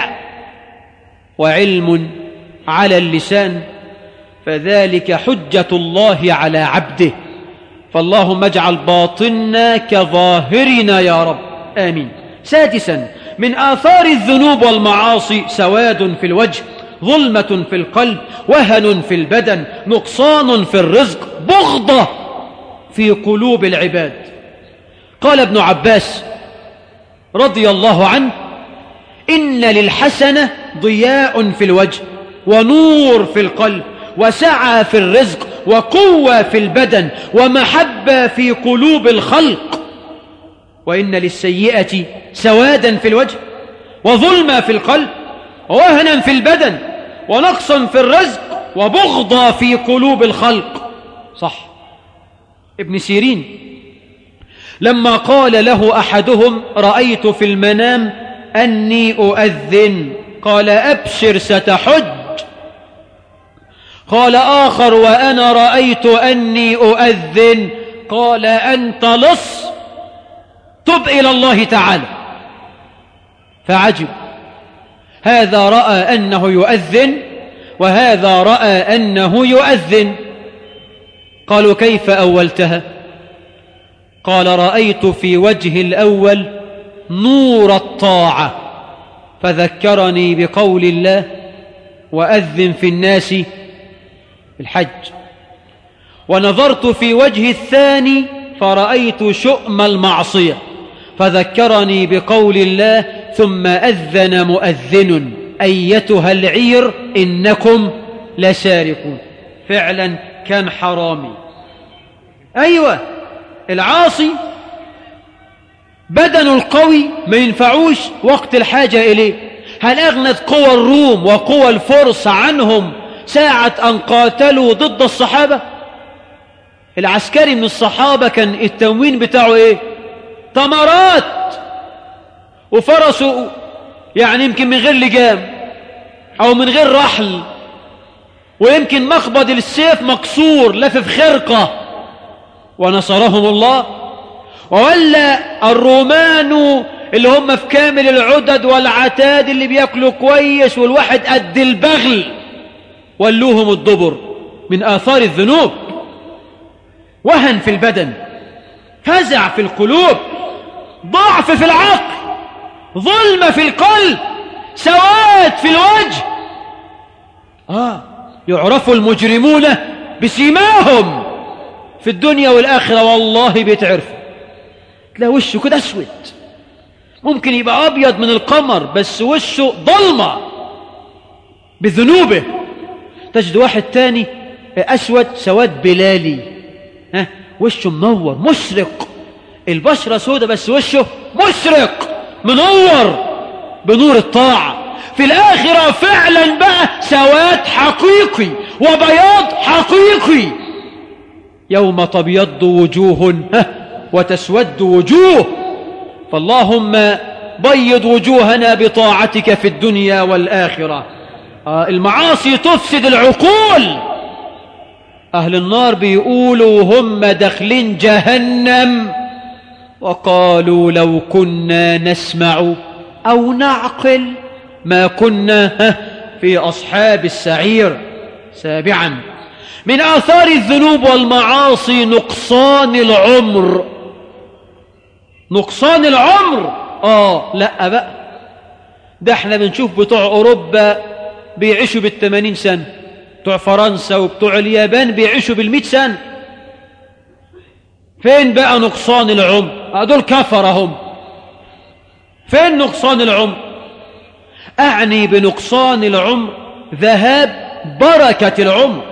وعلم على اللسان فذلك حجة الله على عبده. فاللهم اجعل باطننا كظاهرنا يا رب، آمين. سادسا من آثار الذنوب والمعاصي سواد في الوجه، ظلمة في القلب، وهن في البدن، نقصان في الرزق، بغضة في قلوب العباد. قال ابن عباس رضي الله عنه: إن للحسنة ضياء في الوجه ونور في القلب وسعة في الرزق وقوة في البدن ومحبة في قلوب الخلق، وإن للسيئة سوادا في الوجه وظلمة في القلب ووهنا في البدن ونقصا في الرزق وبغضة في قلوب الخلق. صح. ابن سيرين لما قال له أحدهم: رأيت في المنام أني أؤذن، قال: أبشر ستحج. قال آخر: وأنا رأيت أني أؤذن، قال: أنت لص، تب إلى الله تعالى. فعجب، هذا رأى أنه يؤذن وهذا رأى أنه يؤذن. قالوا: كيف أولتها؟ قال: رأيت في وجه الأول نور الطاعة فذكرني بقول الله: وأذن في الناس الحج. ونظرت في وجه الثاني فرأيت شؤم المعصية فذكرني بقول الله: ثم أذن مؤذن أيتها العير إنكم لسارقون. فعلا كان حرامي. أيوة، العاصي بدن القوي ما ينفعوش وقت الحاجة إليه. هل أغنت قوى الروم وقوى الفرس عنهم ساعة أن قاتلوا ضد الصحابة؟ العسكري من الصحابة كان التموين بتاعه إيه؟ تمرات، وفرسه يعني يمكن من غير لجام أو من غير رحل، ويمكن مخبض السيف مكسور لفف خرقة، ونصرهم الله. وولى الرومان اللي هم في كامل العدد والعتاد اللي بيأكلوا كويس والواحد قد البغل، ولوهم الدبر. من آثار الذنوب وهن في البدن، فزع في القلوب، ضعف في العقل، ظلم في القلب، سواد في الوجه. يعرف المجرمون بسيماهم في الدنيا والآخرة، والله بيتعرفوا. تلاقي وشه كده أسود، ممكن يبقى أبيض من القمر بس وشه ضلمة بذنوبه. تجد واحد تاني أسود سواد بلالي، وشه منور مشرق، البشرة سودة بس وشه مشرق منور بنور الطاعة. في الآخرة فعلا بقى سواد حقيقي وبياض حقيقي. يوم تبيض وجوه وتسود وجوه. فاللهم بيض وجوهنا بطاعتك في الدنيا والآخرة. المعاصي تفسد العقول. أهل النار بيقولوا هم داخلين جهنم وقالوا لو كنا نسمع أو نعقل ما كنا في أصحاب السعير. سابعا من آثار الذنوب والمعاصي نقصان العمر. نقصان العمر. لا بقى، ده احنا بنشوف بتوع أوروبا بيعيشوا بال80 سنة، بتوع فرنسا وبتوع اليابان بيعيشوا بال100 سنة. فين بقى نقصان العمر؟ دول كفرهم. فين نقصان العمر؟ أعني بنقصان العمر ذهاب بركة العمر.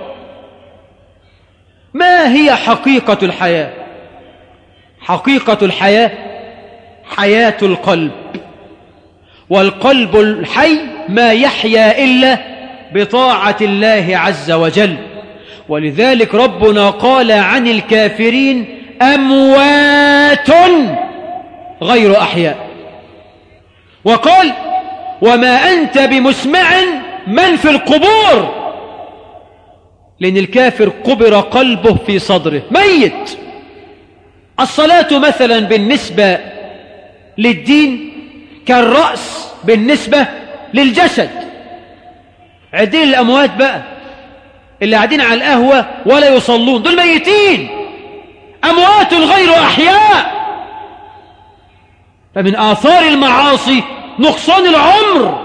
ما هي حقيقة الحياة؟ حقيقة الحياة حياة القلب، والقلب الحي ما يحيا إلا بطاعة الله عز وجل. ولذلك ربنا قال عن الكافرين أموات غير أحياء، وقال وما أنت بمسمع من في القبور، لأن الكافر قبر قلبه في صدره ميت. الصلاة مثلا بالنسبة للدين كالرأس بالنسبة للجسد. عدين الأموات بقى اللي قاعدين على القهوة ولا يصلون، دول ميتين، أموات غير أحياء. فمن آثار المعاصي نقصان العمر.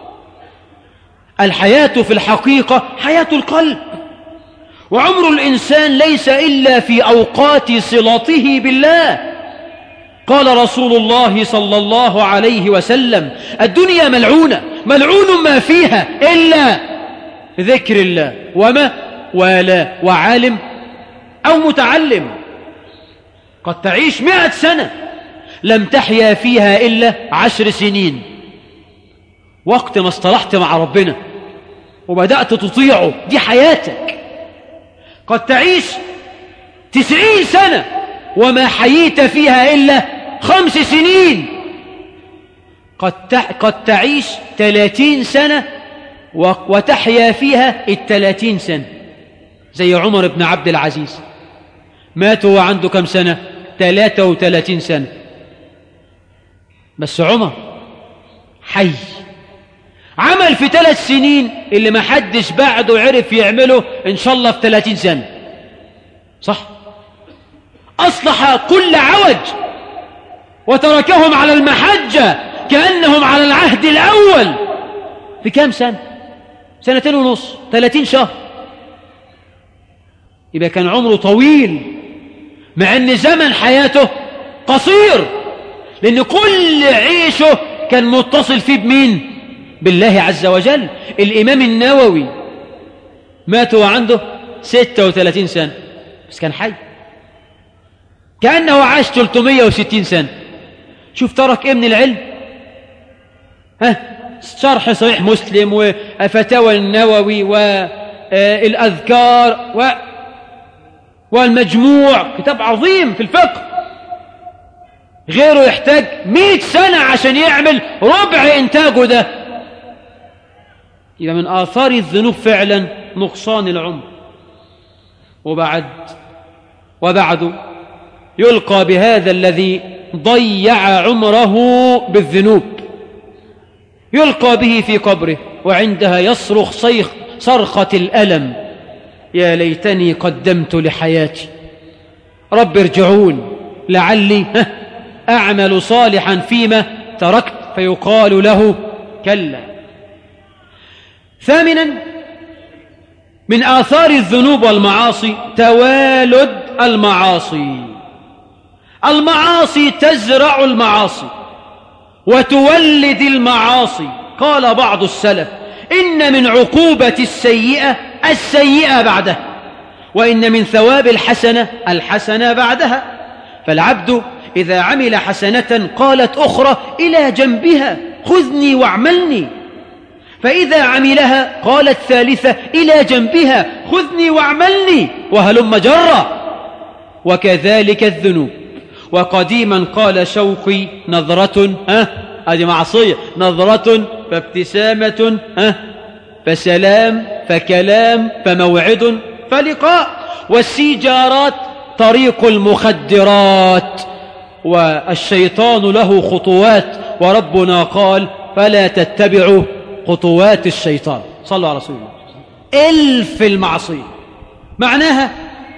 الحياة في الحقيقة حياة القلب، وعمر الإنسان ليس إلا في أوقات صلته بالله. قال رسول الله صلى الله عليه وسلم الدنيا ملعونة، ملعون ما فيها إلا ذكر الله وما ولا وعالم أو متعلم. قد تعيش 100 سنة لم تحيا فيها إلا 10 سنين، وقت ما اصطلحت مع ربنا وبدأت تطيعه، دي حياتك. قد تعيش 90 سنة وما حييت فيها إلا 5 سنين. قد تعيش 30 سنة وتحيا فيها 30 سنة، زي عمر بن عبد العزيز مات وهو عنده كم سنة؟ 33 سنة. بس عمر حي، عمل في 3 سنين اللي ما حدش بعده عرف يعمله إن شاء الله في 30 سنة. صح؟ أصلح كل عوج وتركهم على المحجة كأنهم على العهد الأول. في كام سنة؟ 2.5 سنة، 30 شهر. يبقى كان عمره طويل مع أن زمن حياته قصير، لأن كل عيشه كان متصل فيه بمين؟ بالله عز وجل. الإمام النووي مات وعنده 36 سنة بس كان حي، كأنه عاش 360 سنة. شوف ترك ايه من العلم؟ شرح صحيح مسلم وفتاوى النووي والأذكار والمجموع، كتاب عظيم في الفقه. غيره يحتاج 100 سنة عشان يعمل ربع إنتاجه ده. يبقى من آثار الذنوب فعلا نقصان العمر. وبعد يلقى بهذا الذي ضيع عمره بالذنوب، يلقى به في قبره، وعندها يصرخ صرخة الألم: يا ليتني قدمت لحياتي، رب ارجعون لعلي أعمل صالحا فيما تركت. فيقال له: كلا. ثامنا من آثار الذنوب والمعاصي توالد المعاصي. المعاصي تزرع المعاصي وتولد المعاصي. قال بعض السلف إن من عقوبة السيئة السيئة بعدها، وإن من ثواب الحسنة الحسنة بعدها. فالعبد إذا عمل حسنة قالت أخرى إلى جنبها خذني واعملني، فإذا عملها قالت ثالثة إلى جنبها خذني واعملني، وهلم جرة. وكذلك الذنوب. وقديما قال شوقي نظرة هذه معصية، نظرة فابتسامة فسلام فكلام فموعد فلقاء. والسيجارات طريق المخدرات، والشيطان له خطوات، وربنا قال فلا تتبعوا خطوات الشيطان. صلوا على رسول الله. ألف المعصية معناها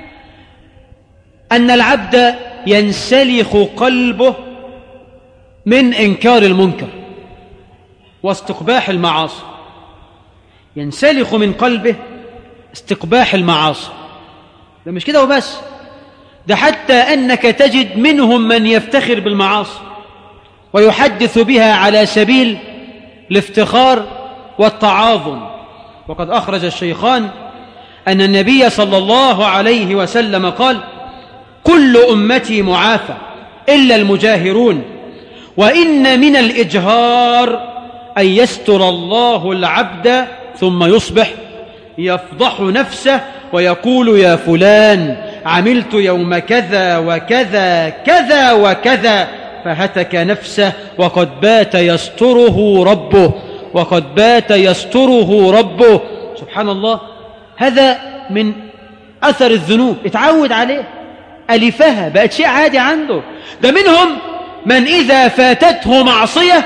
أن العبد ينسلخ قلبه من إنكار المنكر واستقباح المعاصي، ينسلخ من قلبه استقباح المعاصي. ده مش كده وبس، ده حتى أنك تجد منهم من يفتخر بالمعاصي ويحدث بها على سبيل الافتخار والتعاظم. وقد أخرج الشيخان أن النبي صلى الله عليه وسلم قال كل أمتي معافى إلا المجاهرون، وإن من الإجهار أن يستر الله العبد ثم يصبح يفضح نفسه ويقول يا فلان عملت يوم كذا وكذا كذا وكذا، فهتك نفسه وقد بات يستره ربه، وقد بات يستره ربه. سبحان الله، هذا من أثر الذنوب، اتعود عليه، ألفها بقت شيء عادي عنده. ده منهم من إذا فاتته معصية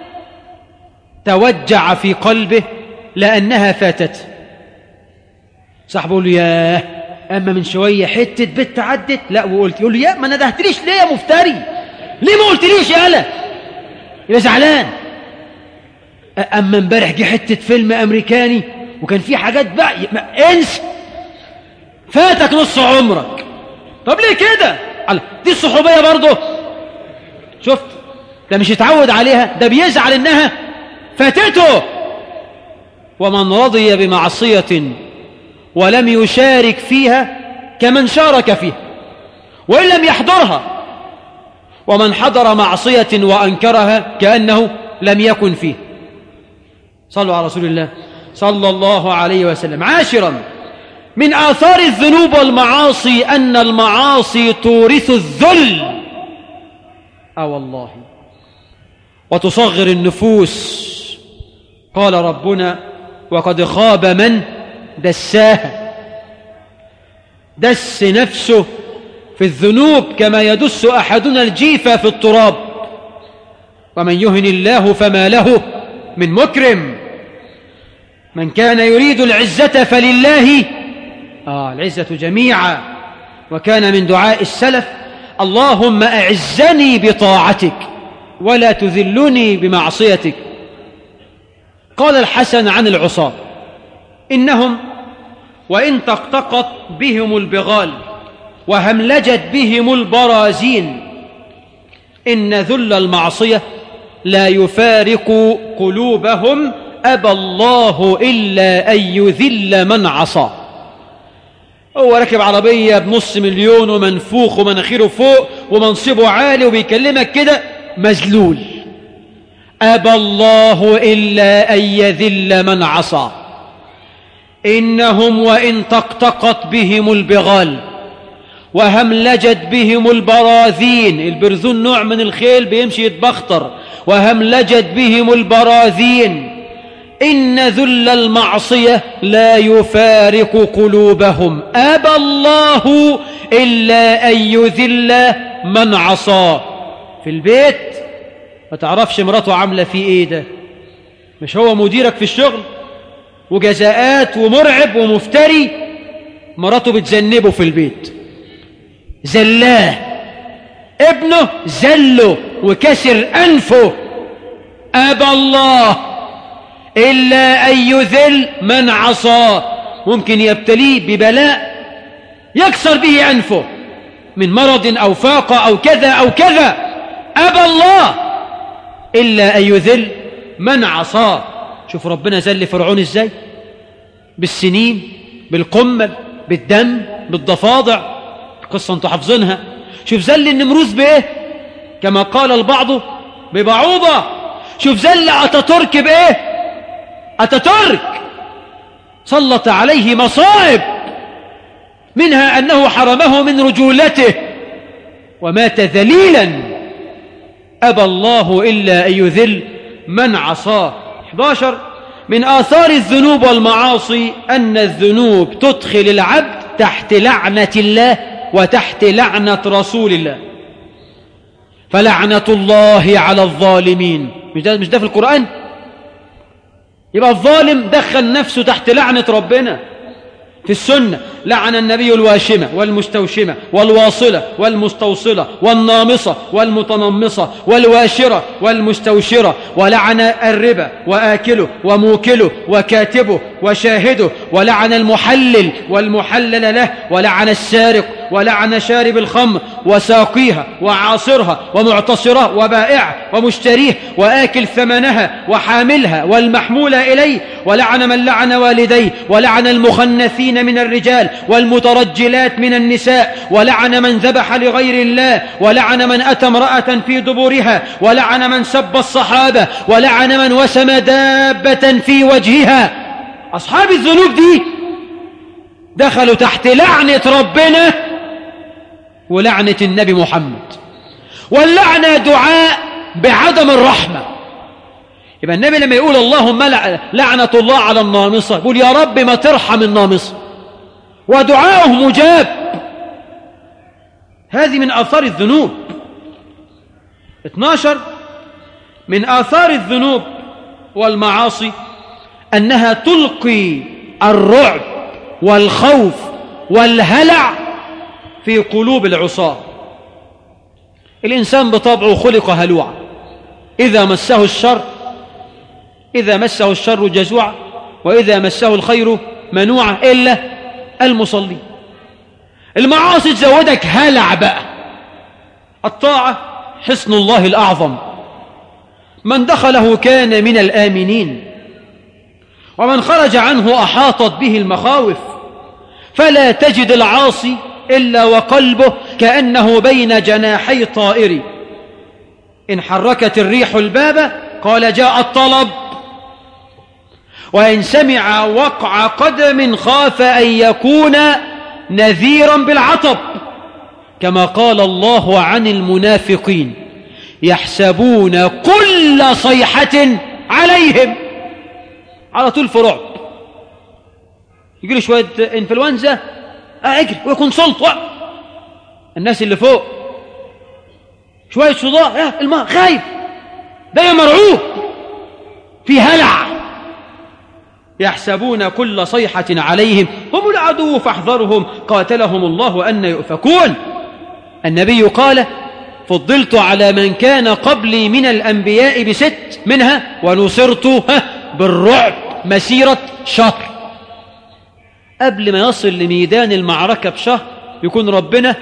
توجع في قلبه لأنها فاتته. صاحبه يقول له ياه أما من شوية حتة بنت عدت، لا وقلت، يقول له يا ما ندهتليش ليه يا مفتري، ليه ما قلتليش يا ألا، يبقى زعلان. أما امبارح جه حتة فيلم أمريكاني وكان فيه حاجات بقى انسى، فاتك نص عمرك. طب ليه كده؟ دي الصحوبية برضه. شفت، ده مش يتعود عليها، ده بيزعل إنها فاتته. ومن رضي بمعصية ولم يشارك فيها كمن شارك فيها وإن لم يحضرها، ومن حضر معصية وأنكرها كأنه لم يكن فيه. صلوا على رسول الله صلى الله عليه وسلم. عاشرا من آثار الذنوب والمعاصي أن المعاصي تورث الذل، والله، وتصغر النفوس. قال ربنا وقد خاب من دساها، دس نفسه في الذنوب كما يدس أحدنا الجيفة في التراب. ومن يهن الله فما له من مكرم. من كان يريد العزة فلله العزة جميعا. وكان من دعاء السلف اللهم أعزني بطاعتك ولا تذلني بمعصيتك. قال الحسن عن العصاة إنهم وإن طقطقت بهم البغال وهملجت بهم البرازين إن ذل المعصية لا يفارق قلوبهم أبى الله إلا أن يذل من عصى. هو راكب عربية ب500,000 ومنفوخ ومناخيره فوق ومنصبه عالي وبيكلمك كده مذلول، أبى الله إلا أن يذل من عصى. إنهم وإن طقطقت بهم البغال وهملجت بهم البراذين، البرذون نوع من الخيل بيمشي يتبختر، وهملجت بهم البراذين إن ذل المعصية لا يفارق قلوبهم أبى الله إلا أن يذل من عصى. في البيت ما تعرفش مراته عاملة فيه إيه، ده مش هو مديرك في الشغل وجزاءات ومرعب ومفتري، مراته بتذنبه في البيت، زلاه، ابنه زله وكسر أنفه، أبى الله إلا أن يذل من عصاه. ممكن يبتليه ببلاء يكسر به أنفه من مرض أو فاقة أو كذا أو كذا، أبى الله إلا أن يذل من عصاه. شوف ربنا ذل فرعون إزاي، بالسنين، بالقمل، بالدم، بالضفادع، القصة انتوا حافظينها. شوف ذل النمروذ بإيه، كما قال البعض ببعوضة. شوف ذل أتاتورك بإيه، أتاتورك سلط عليه مصائب، منها أنه حرمه من رجولته ومات ذليلا. أبى الله إلا أن يذل من عصاه. 11 من آثار الذنوب والمعاصي أن الذنوب تدخل العبد تحت لعنة الله وتحت لعنة رسول الله. فلعنة الله على الظالمين، مش ده في القرآن؟ يبقى الظالم دخل نفسه تحت لعنة ربنا. في السنة لعن النبي الواشمة والمستوشمة والواصلة والمستوصلة والنامصة والمتنمصة والواشرة والمستوشرة، ولعن الربا وآكله وموكله وكاتبه وشاهده، ولعن المحلل والمحلل له، ولعن السارق، ولعن شارب الخمر وساقيها وعاصرها ومعتصرها وبائعها ومشتريه وآكل ثمنها وحاملها والمحمولة إليه، ولعن من لعن والديه، ولعن المخنثين من الرجال والمترجلات من النساء، ولعن من ذبح لغير الله، ولعن من أتى امرأة في دبرها، ولعن من سب الصحابة، ولعن من وسم دابة في وجهها. أصحاب الذنوب دي دخلوا تحت لعنة ربنا ولعنة النبي محمد. واللعنة دعاء بعدم الرحمة. يبقى النبي لما يقول اللهم لعنة الله على النامصة يقول يا رب ما ترحم النامصة، ودعاؤه مجاب. هذه من آثار الذنوب. 12 من آثار الذنوب والمعاصي أنها تلقي الرعب والخوف والهلع في قلوب العصاة. الإنسان بطبعه خلق هلوعا، إذا مسه الشر جزوعا، وإذا مسه الخير منوعا، إلا المصلي. المعاصي تزودك هلع بقى. الطاعة حصن الله الأعظم، من دخله كان من الآمنين، ومن خرج عنه أحاطت به المخاوف، فلا تجد العاصي إلا وقلبه كأنه بين جناحي طائر. إن حركت الريح الباب قال جاء الطلب، وإن سمع وقع قدم خاف أن يكون نذيرا بالعطب، كما قال الله عن المنافقين يحسبون كل صيحة عليهم. على طول في رعب، يجي له شوية انفلونزا اجري ويكون سلطة. الناس اللي فوق شوية صداع الماء خايف، ده مرعوب في هلع. يحسبون كل صيحة عليهم هم العدو فاحذرهم قاتلهم الله أن يؤفكون. النبي قال فضلت على من كان قبلي من الأنبياء ب6 منها ونصرت بالرعب مسيرة شهر. قبل ما يصل لميدان المعركة بشهر يكون ربنا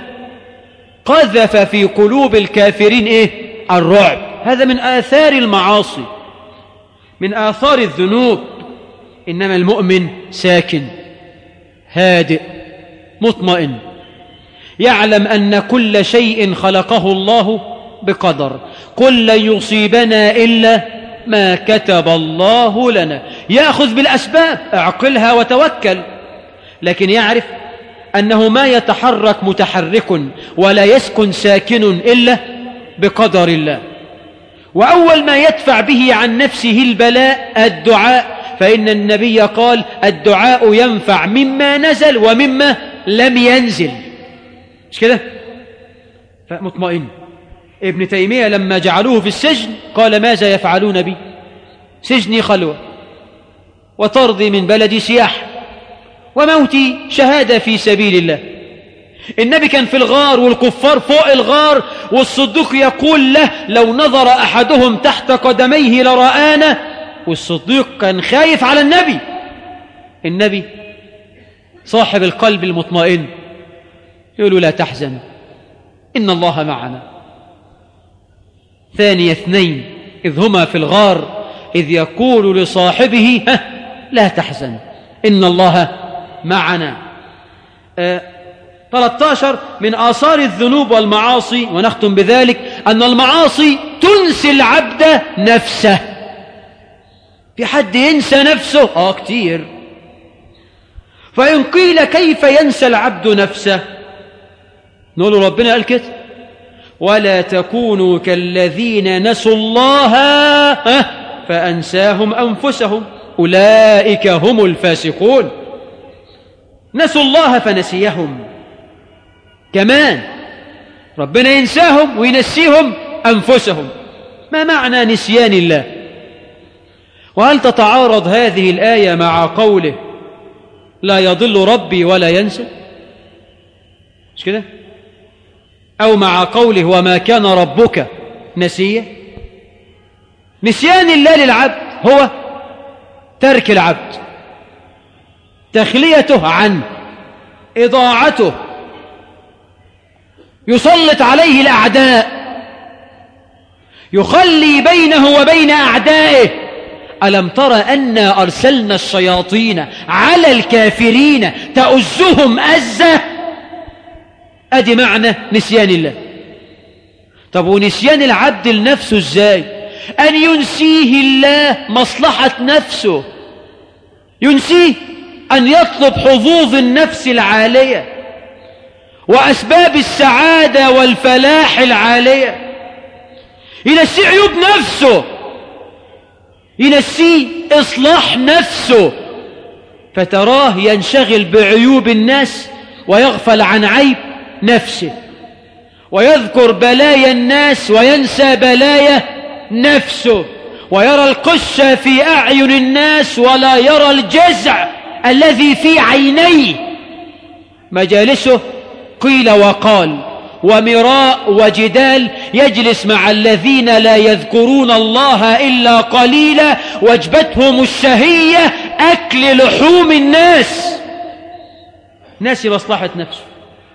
قذف في قلوب الكافرين الرعب. هذا من آثار المعاصي، من آثار الذنوب. إنما المؤمن ساكن هادئ مطمئن، يعلم أن كل شيء خلقه الله بقدر، قل لن يصيبنا إلا ما كتب الله لنا. يأخذ بالأسباب، اعقلها وتوكل، لكن يعرف أنه ما يتحرك متحرك ولا يسكن ساكن إلا بقدر الله. وأول ما يدفع به عن نفسه البلاء الدعاء، فإن النبي قال الدعاء ينفع مما نزل ومما لم ينزل، مش كده؟ فمطمئن. ابن تيمية لما جعلوه في السجن قال ماذا يفعلون بي؟ سجني خلوة، وطردي من بلدي سياح، وموتي شهادة في سبيل الله. النبي كان في الغار والكفار فوق الغار، والصديق يقول له لو نظر أحدهم تحت قدميه لرآنا والصديق كان خايف على النبي صاحب القلب المطمئن يقول له لا تحزن إن الله معنا. ثاني اثنين إذ هما في الغار إذ يقول لصاحبه لا تحزن إن الله معنا. 13 من آثار الذنوب والمعاصي ونختم بذلك أن المعاصي تنسي العبد نفسه. في حد ينسى نفسه؟ كتير. فإن قيل كيف ينسى العبد نفسه؟ نقول له ربنا قال كده ولا تكونوا كالذين نسوا الله فأنساهم أنفسهم أولئك هم الفاسقون. نسوا الله فنسيهم. كمان ربنا ينساهم وينسيهم أنفسهم. ما معنى نسيان الله؟ وهل تتعارض هذه الآية مع قوله لا يضل ربي ولا ينسى؟ مش كده؟ أو مع قوله وما كان ربك نسيا؟ نسيان الله للعبد هو ترك العبد، تخليته عنه، إضاعته، يسلط عليه الأعداء، يخلي بينه وبين أعدائه. ألم تر أنا أرسلنا الشياطين على الكافرين تؤزهم أزة؟ أدي معنى نسيان الله. طب ونسيان العبد لنفسه إزاي؟ أن ينسيه الله مصلحة نفسه، ينسيه أن يطلب حظوظ النفس العالية وأسباب السعادة والفلاح العالية، ينسيه عيوب نفسه، ينسيه إصلاح نفسه، فتراه ينشغل بعيوب الناس ويغفل عن عيب نفسه، ويذكر بلايا الناس وينسى بلايا نفسه، ويرى القش في أعين الناس ولا يرى الجزع الذي في عينيه. مجالسه قيل وقال ومراء وجدال، يجلس مع الذين لا يذكرون الله إلا قليلا، وجبتهم الشهية أكل لحوم الناس، ناسي مصلحة نفسه.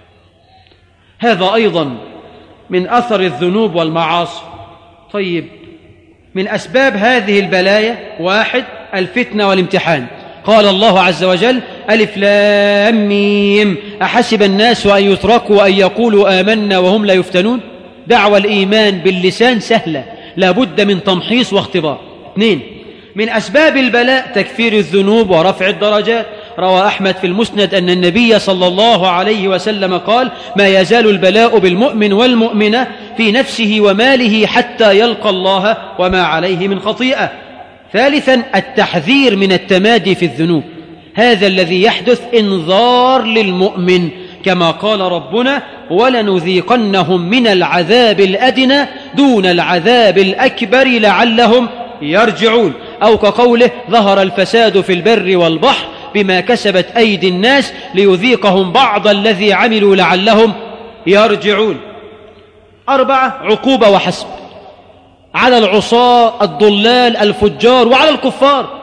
هذا أيضا من أثر الذنوب والمعاصي. طيب، من أسباب هذه البلايا 1 الفتنة والامتحان. قال الله عز وجل ألف لام ميم أحسب الناس أن يتركوا أن يقولوا آمنا وهم لا يفتنون. دعوى الإيمان باللسان سهلة، لا بد من تمحيص واختبار. 2 من أسباب البلاء تكفير الذنوب ورفع الدرجات. روى أحمد في المسند أن النبي صلى الله عليه وسلم قال ما يزال البلاء بالمؤمن والمؤمنة في نفسه وماله حتى يلقى الله وما عليه من خطيئة. 3 التحذير من التمادي في الذنوب، هذا الذي يحدث انذار للمؤمن، كما قال ربنا ولنذيقنهم من العذاب الأدنى دون العذاب الأكبر لعلهم يرجعون. أو كقوله ظهر الفساد في البر والبحر بما كسبت أيدي الناس ليذيقهم بعض الذي عملوا لعلهم يرجعون. 4 عقوبة وحسب على العصاة الضلال الفجار وعلى الكفار.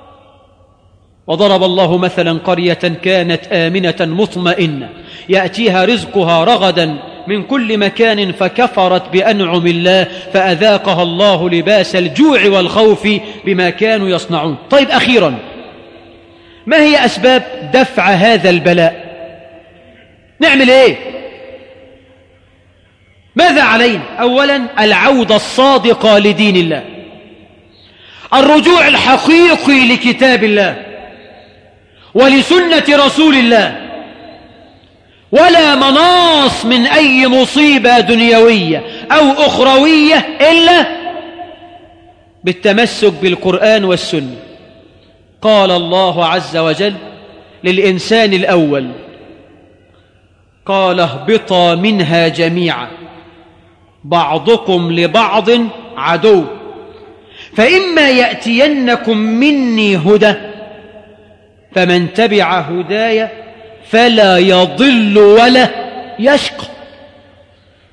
وضرب الله مثلا قرية كانت آمنة مطمئنة يأتيها رزقها رغدا من كل مكان فكفرت بأنعم الله فأذاقها الله لباس الجوع والخوف بما كانوا يصنعون. طيب، أخيرا، ما هي أسباب دفع هذا البلاء؟ نعمل إيه؟ ماذا علينا؟ أولا العودة الصادقة لدين الله، الرجوع الحقيقي لكتاب الله ولسنة رسول الله، ولا مناص من أي مصيبة دنيوية أو أخروية إلا بالتمسك بالقرآن والسنة. قال الله عز وجل للإنسان الأول قال اهبطا منها جميعا بعضكم لبعض عدو فإما يأتينكم مني هدى فمن تبع هداي فلا يضل ولا يشقى.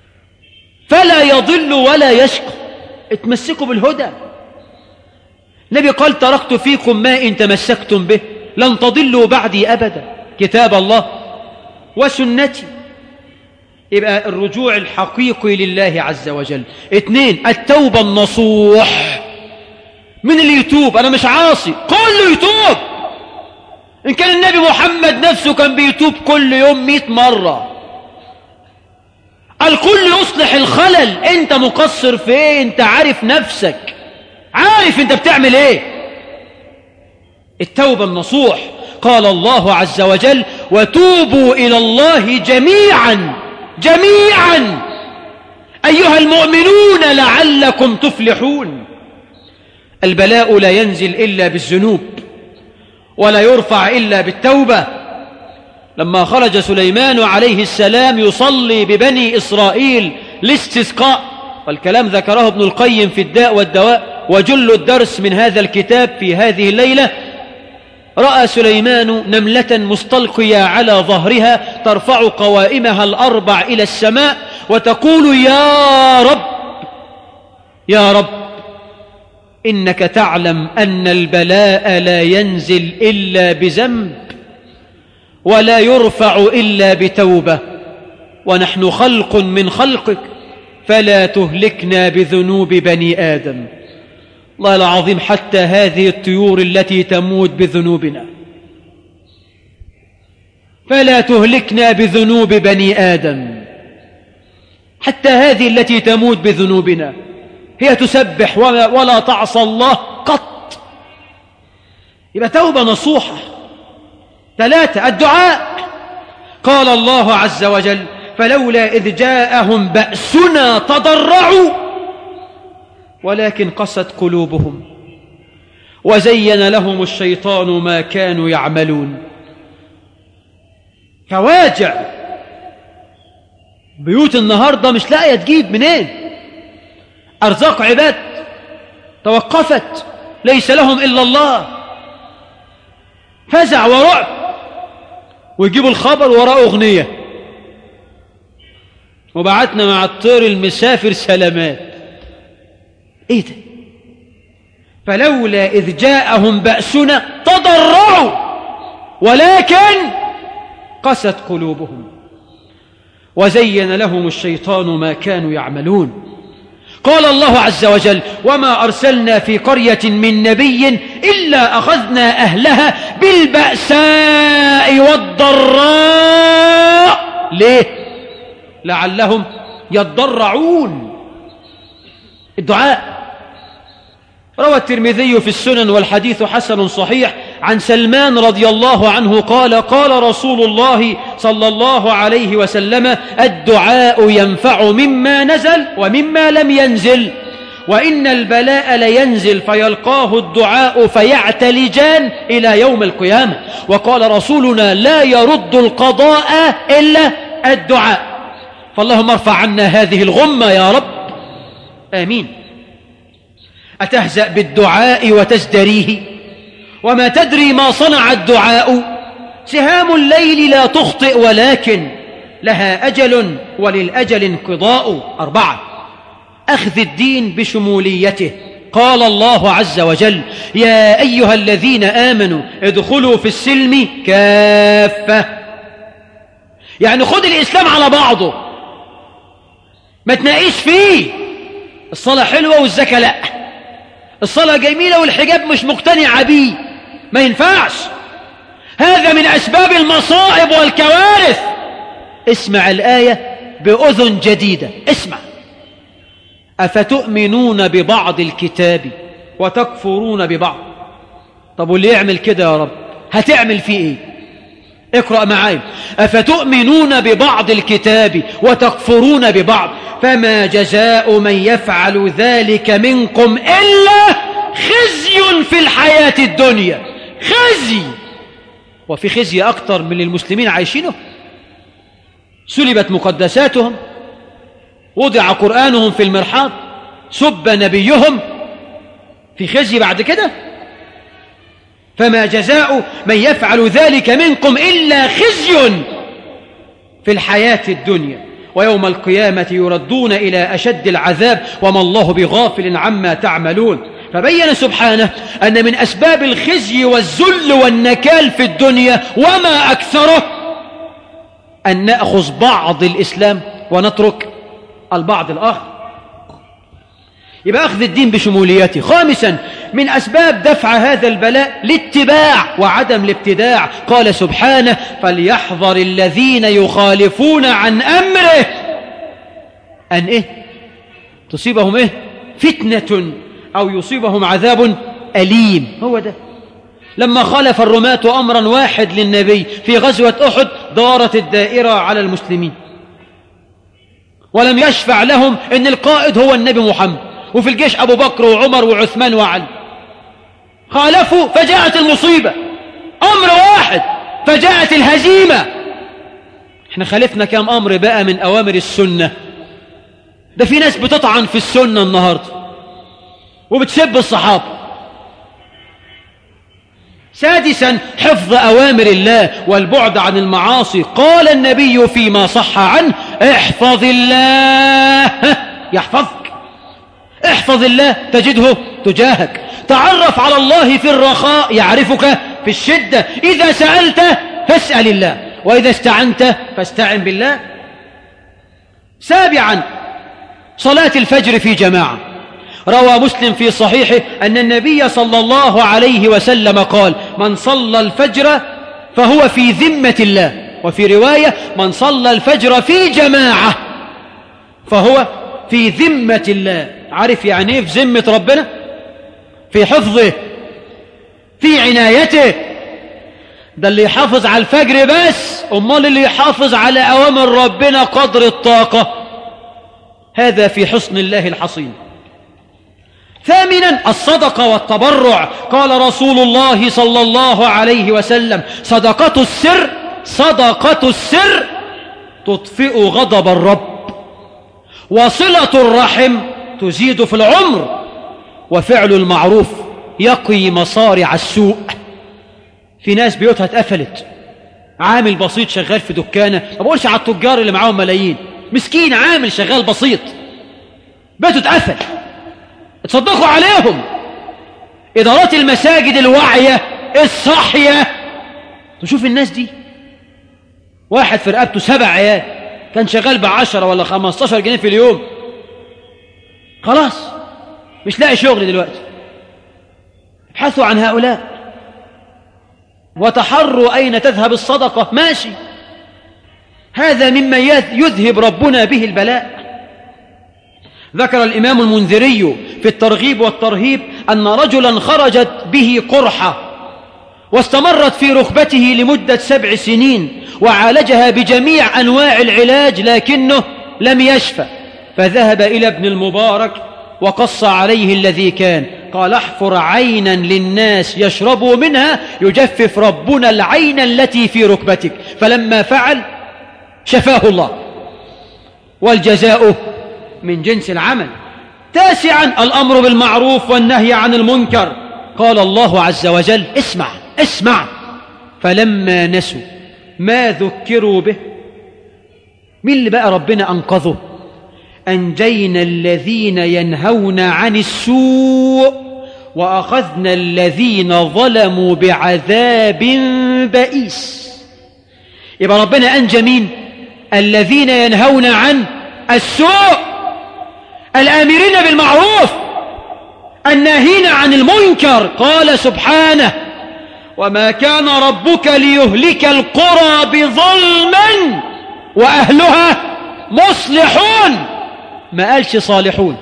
فلا يضل ولا يشقى. اتمسكوا بالهدى، النبي قال تركت فيكم ما إن تمسكتم به لن تضلوا بعدي أبدا، كتاب الله وسنتي. يبقى الرجوع الحقيقي لله عز وجل. 2 التوبة النصوح. من اللي يتوب؟ أنا مش عاصي، كله يتوب. إن كان النبي محمد نفسه كان بيتوب كل يوم 100 مرة. الكل يصلح الخلل. أنت مقصر في إيه؟ أنت عارف نفسك، عارف أنت بتعمل إيه. التوبة النصوح. قال الله عز وجل وتوبوا إلى الله جميعا جميعا أيها المؤمنون لعلكم تفلحون. البلاء لا ينزل إلا بالذنوب ولا يرفع إلا بالتوبة. لما خرج سليمان عليه السلام يصلي ببني إسرائيل لاستسقاء، والكلام ذكره ابن القيم في الداء والدواء، وجل الدرس من هذا الكتاب في هذه الليلة، رأى سليمان نملة مستلقية على ظهرها ترفع قوائمها الأربع إلى السماء وتقول يا رب يا رب إنك تعلم أن البلاء لا ينزل إلا بذنب ولا يرفع إلا بتوبة، ونحن خلق من خلقك فلا تهلكنا بذنوب بني آدم. الله العظيم حتى هذه الطيور التي تموت بذنوبنا، فلا تهلكنا بذنوب بني آدم. حتى هذه التي تموت بذنوبنا هي تسبح ولا تعصى الله قط. يبقى توبة نصوحة. 3 الدعاء. قال الله عز وجل فلولا إذ جاءهم بأسنا تضرعوا ولكن قست قلوبهم وزين لهم الشيطان ما كانوا يعملون. فواجع بيوت النهاردة مش لاقية تجيب منين. أرزاق عباد توقفت، ليس لهم إلا الله. فزع ورعب، ويجيبوا الخبر وراء أغنية وبعتنا مع الطير المسافر سلامات. ايه ده؟ فلولا إذ جاءهم بأسنا تضرعوا ولكن قست قلوبهم وزين لهم الشيطان ما كانوا يعملون. قال الله عز وجل وما أرسلنا في قرية من نبي إلا أخذنا أهلها بالبأساء والضراء. ليه؟ لعلهم يضرعون. الدعاء. روى الترمذي في السنن والحديث حسن صحيح عن سلمان رضي الله عنه قال قال رسول الله صلى الله عليه وسلم الدعاء ينفع مما نزل ومما لم ينزل، وإن البلاء لينزل فيلقاه الدعاء فيعتلجان إلى يوم القيامة. وقال رسولنا لا يرد القضاء إلا الدعاء. فاللهم ارفع عنا هذه الغمة يا رب، آمين. أتهزأ بالدعاء وتزدريه وما تدري ما صنع الدعاء. سهام الليل لا تخطئ ولكن لها أجل وللأجل انقضاء. 4 أخذ الدين بشموليته. قال الله عز وجل يا أيها الذين آمنوا ادخلوا في السلم كافة. يعني خذ الإسلام على بعضه، ما تناقش فيه. الصلاة حلوة والزكاة لا، الصلاة جميلة والحجاب مش مقتنع بيه، ما ينفعش. هذا من أسباب المصائب والكوارث. اسمع الآية بأذن جديدة، اسمع. أفتؤمنون ببعض الكتاب وتكفرون ببعض. طب واللي يعمل كده يا رب هتعمل فيه ايه؟ اقرأ معايا. أفتؤمنون ببعض الكتاب وتكفرون ببعض فما جزاء من يفعل ذلك منكم إلا خزي في الحياة الدنيا. خزي. وفي خزي أكتر من المسلمين عايشينه. سلبت مقدساتهم، وضع قرآنهم في المرحاض، سب نبيهم، في خزي بعد كده. فما جزاء من يفعل ذلك منكم إلا خزي في الحياة الدنيا ويوم القيامة يردون إلى أشد العذاب وما الله بغافل عما تعملون. فبين سبحانه أن من أسباب الخزي والذل والنكال في الدنيا وما أكثره أن نأخذ بعض الإسلام ونترك البعض الآخر. يبقى أخذ الدين بشموليته. خامسا من أسباب دفع هذا البلاء الاتباع وعدم الابتداع. قال سبحانه فليحذر الذين يخالفون عن أمره أن إيه تصيبهم إيه فتنة أو يصيبهم عذاب أليم. هو ده لما خالف الرماة أمرا واحد للنبي في غزوة أحد دارت الدائرة على المسلمين ولم يشفع لهم إن القائد هو النبي محمد، وفي الجيش أبو بكر وعمر وعثمان وعلي. خالفوا فجاءت المصيبة، أمر واحد فجاءت الهزيمة. احنا خالفنا كام أمر بقى من أوامر السنة؟ ده في ناس بتطعن في السنة النهاردة وبتسب الصحابة. سادسا حفظ أوامر الله والبعد عن المعاصي. قال النبي فيما صح عنه احفظ الله يحفظك، احفظ الله تجده تجاهك، تعرف على الله في الرخاء يعرفك في الشدة، إذا سألت فاسأل الله، وإذا استعنت فاستعن بالله. سابعا صلاة الفجر في جماعة. روى مسلم في صحيحه أن النبي صلى الله عليه وسلم قال من صلى الفجر فهو في ذمة الله، وفي رواية من صلى الفجر في جماعة فهو في ذمة الله. عارف يعني ايه في ذمة ربنا؟ في حفظه، في عنايته. ده اللي يحافظ على الفجر بس، امال اللي يحافظ على أوامر ربنا قدر الطاقة، هذا في حصن الله الحصين. ثامنا الصدقة والتبرع. قال رسول الله صلى الله عليه وسلم صدقة السر تطفئ غضب الرب، وصلة الرحم تزيد في العمر، وفعل المعروف يقي مصارع السوء. في ناس بيوتها اتقفلت، عامل بسيط شغال في دكانة، ما بقولش على التجار اللي معاهم ملايين، مسكين عامل شغال بسيط بيته اتقفل، تصدقوا عليهم. إدارات المساجد الواعية الصاحية تشوف الناس دي، واحد في رقبته 7 عيال كان شغال ب10 ولا 15 جنيه في اليوم، خلاص مش لاقي شغل دلوقتي. ابحثوا عن هؤلاء وتحروا أين تذهب الصدقة. ماشي، هذا مما يذهب ربنا به البلاء. ذكر الإمام المنذري في الترغيب والترهيب أن رجلا خرجت به قرحة واستمرت في ركبته لمدة 7 سنين، وعالجها بجميع أنواع العلاج لكنه لم يشفى، فذهب إلى ابن المبارك وقص عليه الذي كان، قال احفر عينا للناس يشربوا منها يجفف ربنا العين التي في ركبتك، فلما فعل شفاه الله، والجزاء من جنس العمل. 9 الأمر بالمعروف والنهي عن المنكر. قال الله عز وجل اسمع فلما نسوا ما ذكروا به، مين اللي بقى ربنا أنقذه؟ أنجينا الذين ينهون عن السوء وأخذنا الذين ظلموا بعذاب بئيس. يبقى ربنا أنجى مين؟ الذين ينهون عن السوء، الآمرين بالمعروف، الناهين عن المنكر. قال سبحانه وما كان ربك ليهلك القرى بظلم وأهلها مصلحون. ما قالش صالحون،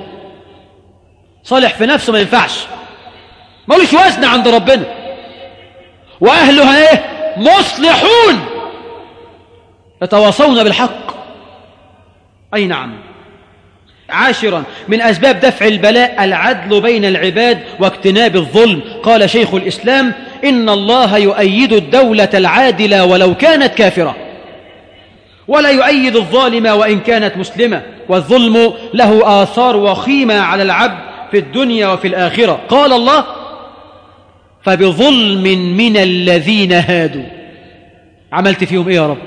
صالح في نفسه ما ينفعش، ما لوش وزن عند ربنا. وأهلها ايه؟ مصلحون، يتواصون بالحق. أي نعم. 10 من أسباب دفع البلاء العدل بين العباد واجتناب الظلم. قال شيخ الإسلام إن الله يؤيد الدولة العادلة ولو كانت كافرة، ولا يؤيد الظالمة وإن كانت مسلمة، والظلم له آثار وخيمة على العبد في الدنيا وفي الآخرة. قال الله فبظلم من الذين هادوا. عملت فيهم إيه يا رب؟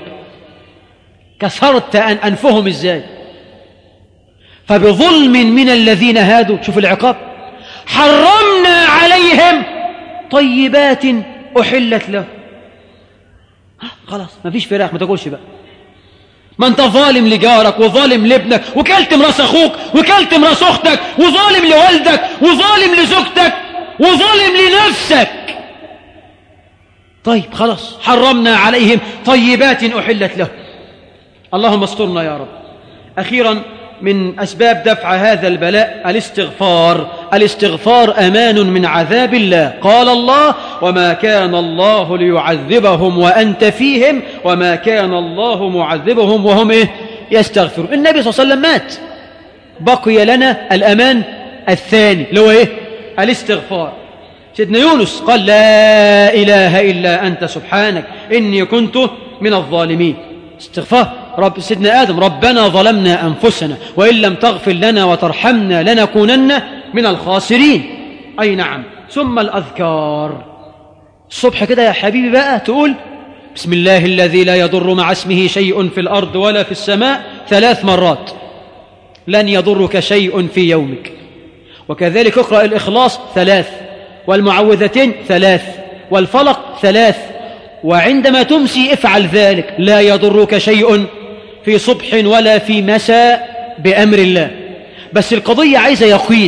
كسرت أنفهم إزاي؟ فبظلم من الذين هادوا، شوف العقاب. حرمنا عليهم طيبات أحلت له. خلاص ما فيش فراخ، ما تاكلش بقى. ما انت ظالم لجارك وظالم لابنك وكلت مراس اخوك وكلت مراس اختك وظالم لوالدك وظالم لزوجتك وظالم لنفسك. طيب خلاص حرمنا عليهم طيبات أحلت له. اللهم استرنا يا رب. أخيرا من أسباب دفع هذا البلاء الاستغفار أمان من عذاب الله. قال الله: وما كان الله ليعذبهم وأنت فيهم وما كان الله معذبهم وهم يستغفرون. النبي صلى الله عليه وسلم مات، بقي لنا الأمان الثاني اللي هو الاستغفار. سيدنا يونس قال: لا إله إلا أنت سبحانك إني كنت من الظالمين. استغفار. سيدنا آدم: ربنا ظلمنا أنفسنا وإن لم تغفر لنا وترحمنا لنكونن من الخاسرين. أي نعم. ثم الأذكار الصبح كده يا حبيبي بقى تقول: بسم الله الذي لا يضر مع اسمه شيء في الأرض ولا في السماء 3 مرات، لن يضرك شيء في يومك. وكذلك اقرأ الإخلاص 3، والمعوذتين 3، والفلق 3. وعندما تمسي افعل ذلك، لا يضرك شيء في صبح ولا في مساء بأمر الله. بس القضية عايزة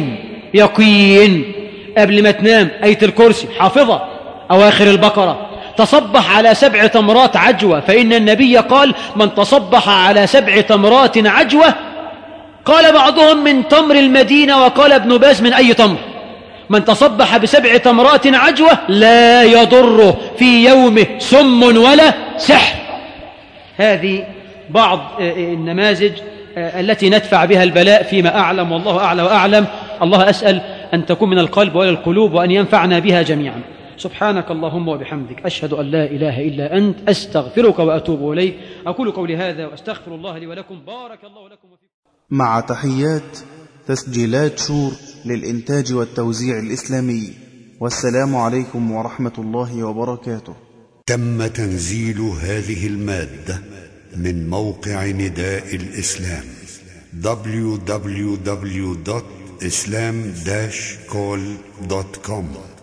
يقين قبل ما تنام. آية الكرسي حافظة، أواخر البقرة. تصبح على 7 تمرات عجوة، فإن النبي قال: من تصبح على 7 تمرات عجوة، قال بعضهم من تمر المدينة، وقال ابن باز من أي تمر. من تصبح ب7 تمرات عجوة لا يضره في يومه سم ولا سحر. هذه بعض النماذج التي ندفع بها البلاء فيما أعلم، والله أعلى وأعلم. الله أسأل أن تكون من القلب وإلى القلوب، وأن ينفعنا بها جميعا. سبحانك اللهم وبحمدك، أشهد أن لا إله إلا أنت، أستغفرك وأتوب إليك. أقول قولي هذا وأستغفر الله لي ولكم. بارك الله لكم وفيكم. مع تحيات تسجيلات شور للإنتاج والتوزيع الإسلامي. والسلام عليكم ورحمة الله وبركاته. تم تنزيل هذه المادة من موقع نداء الإسلام www.islam-call.com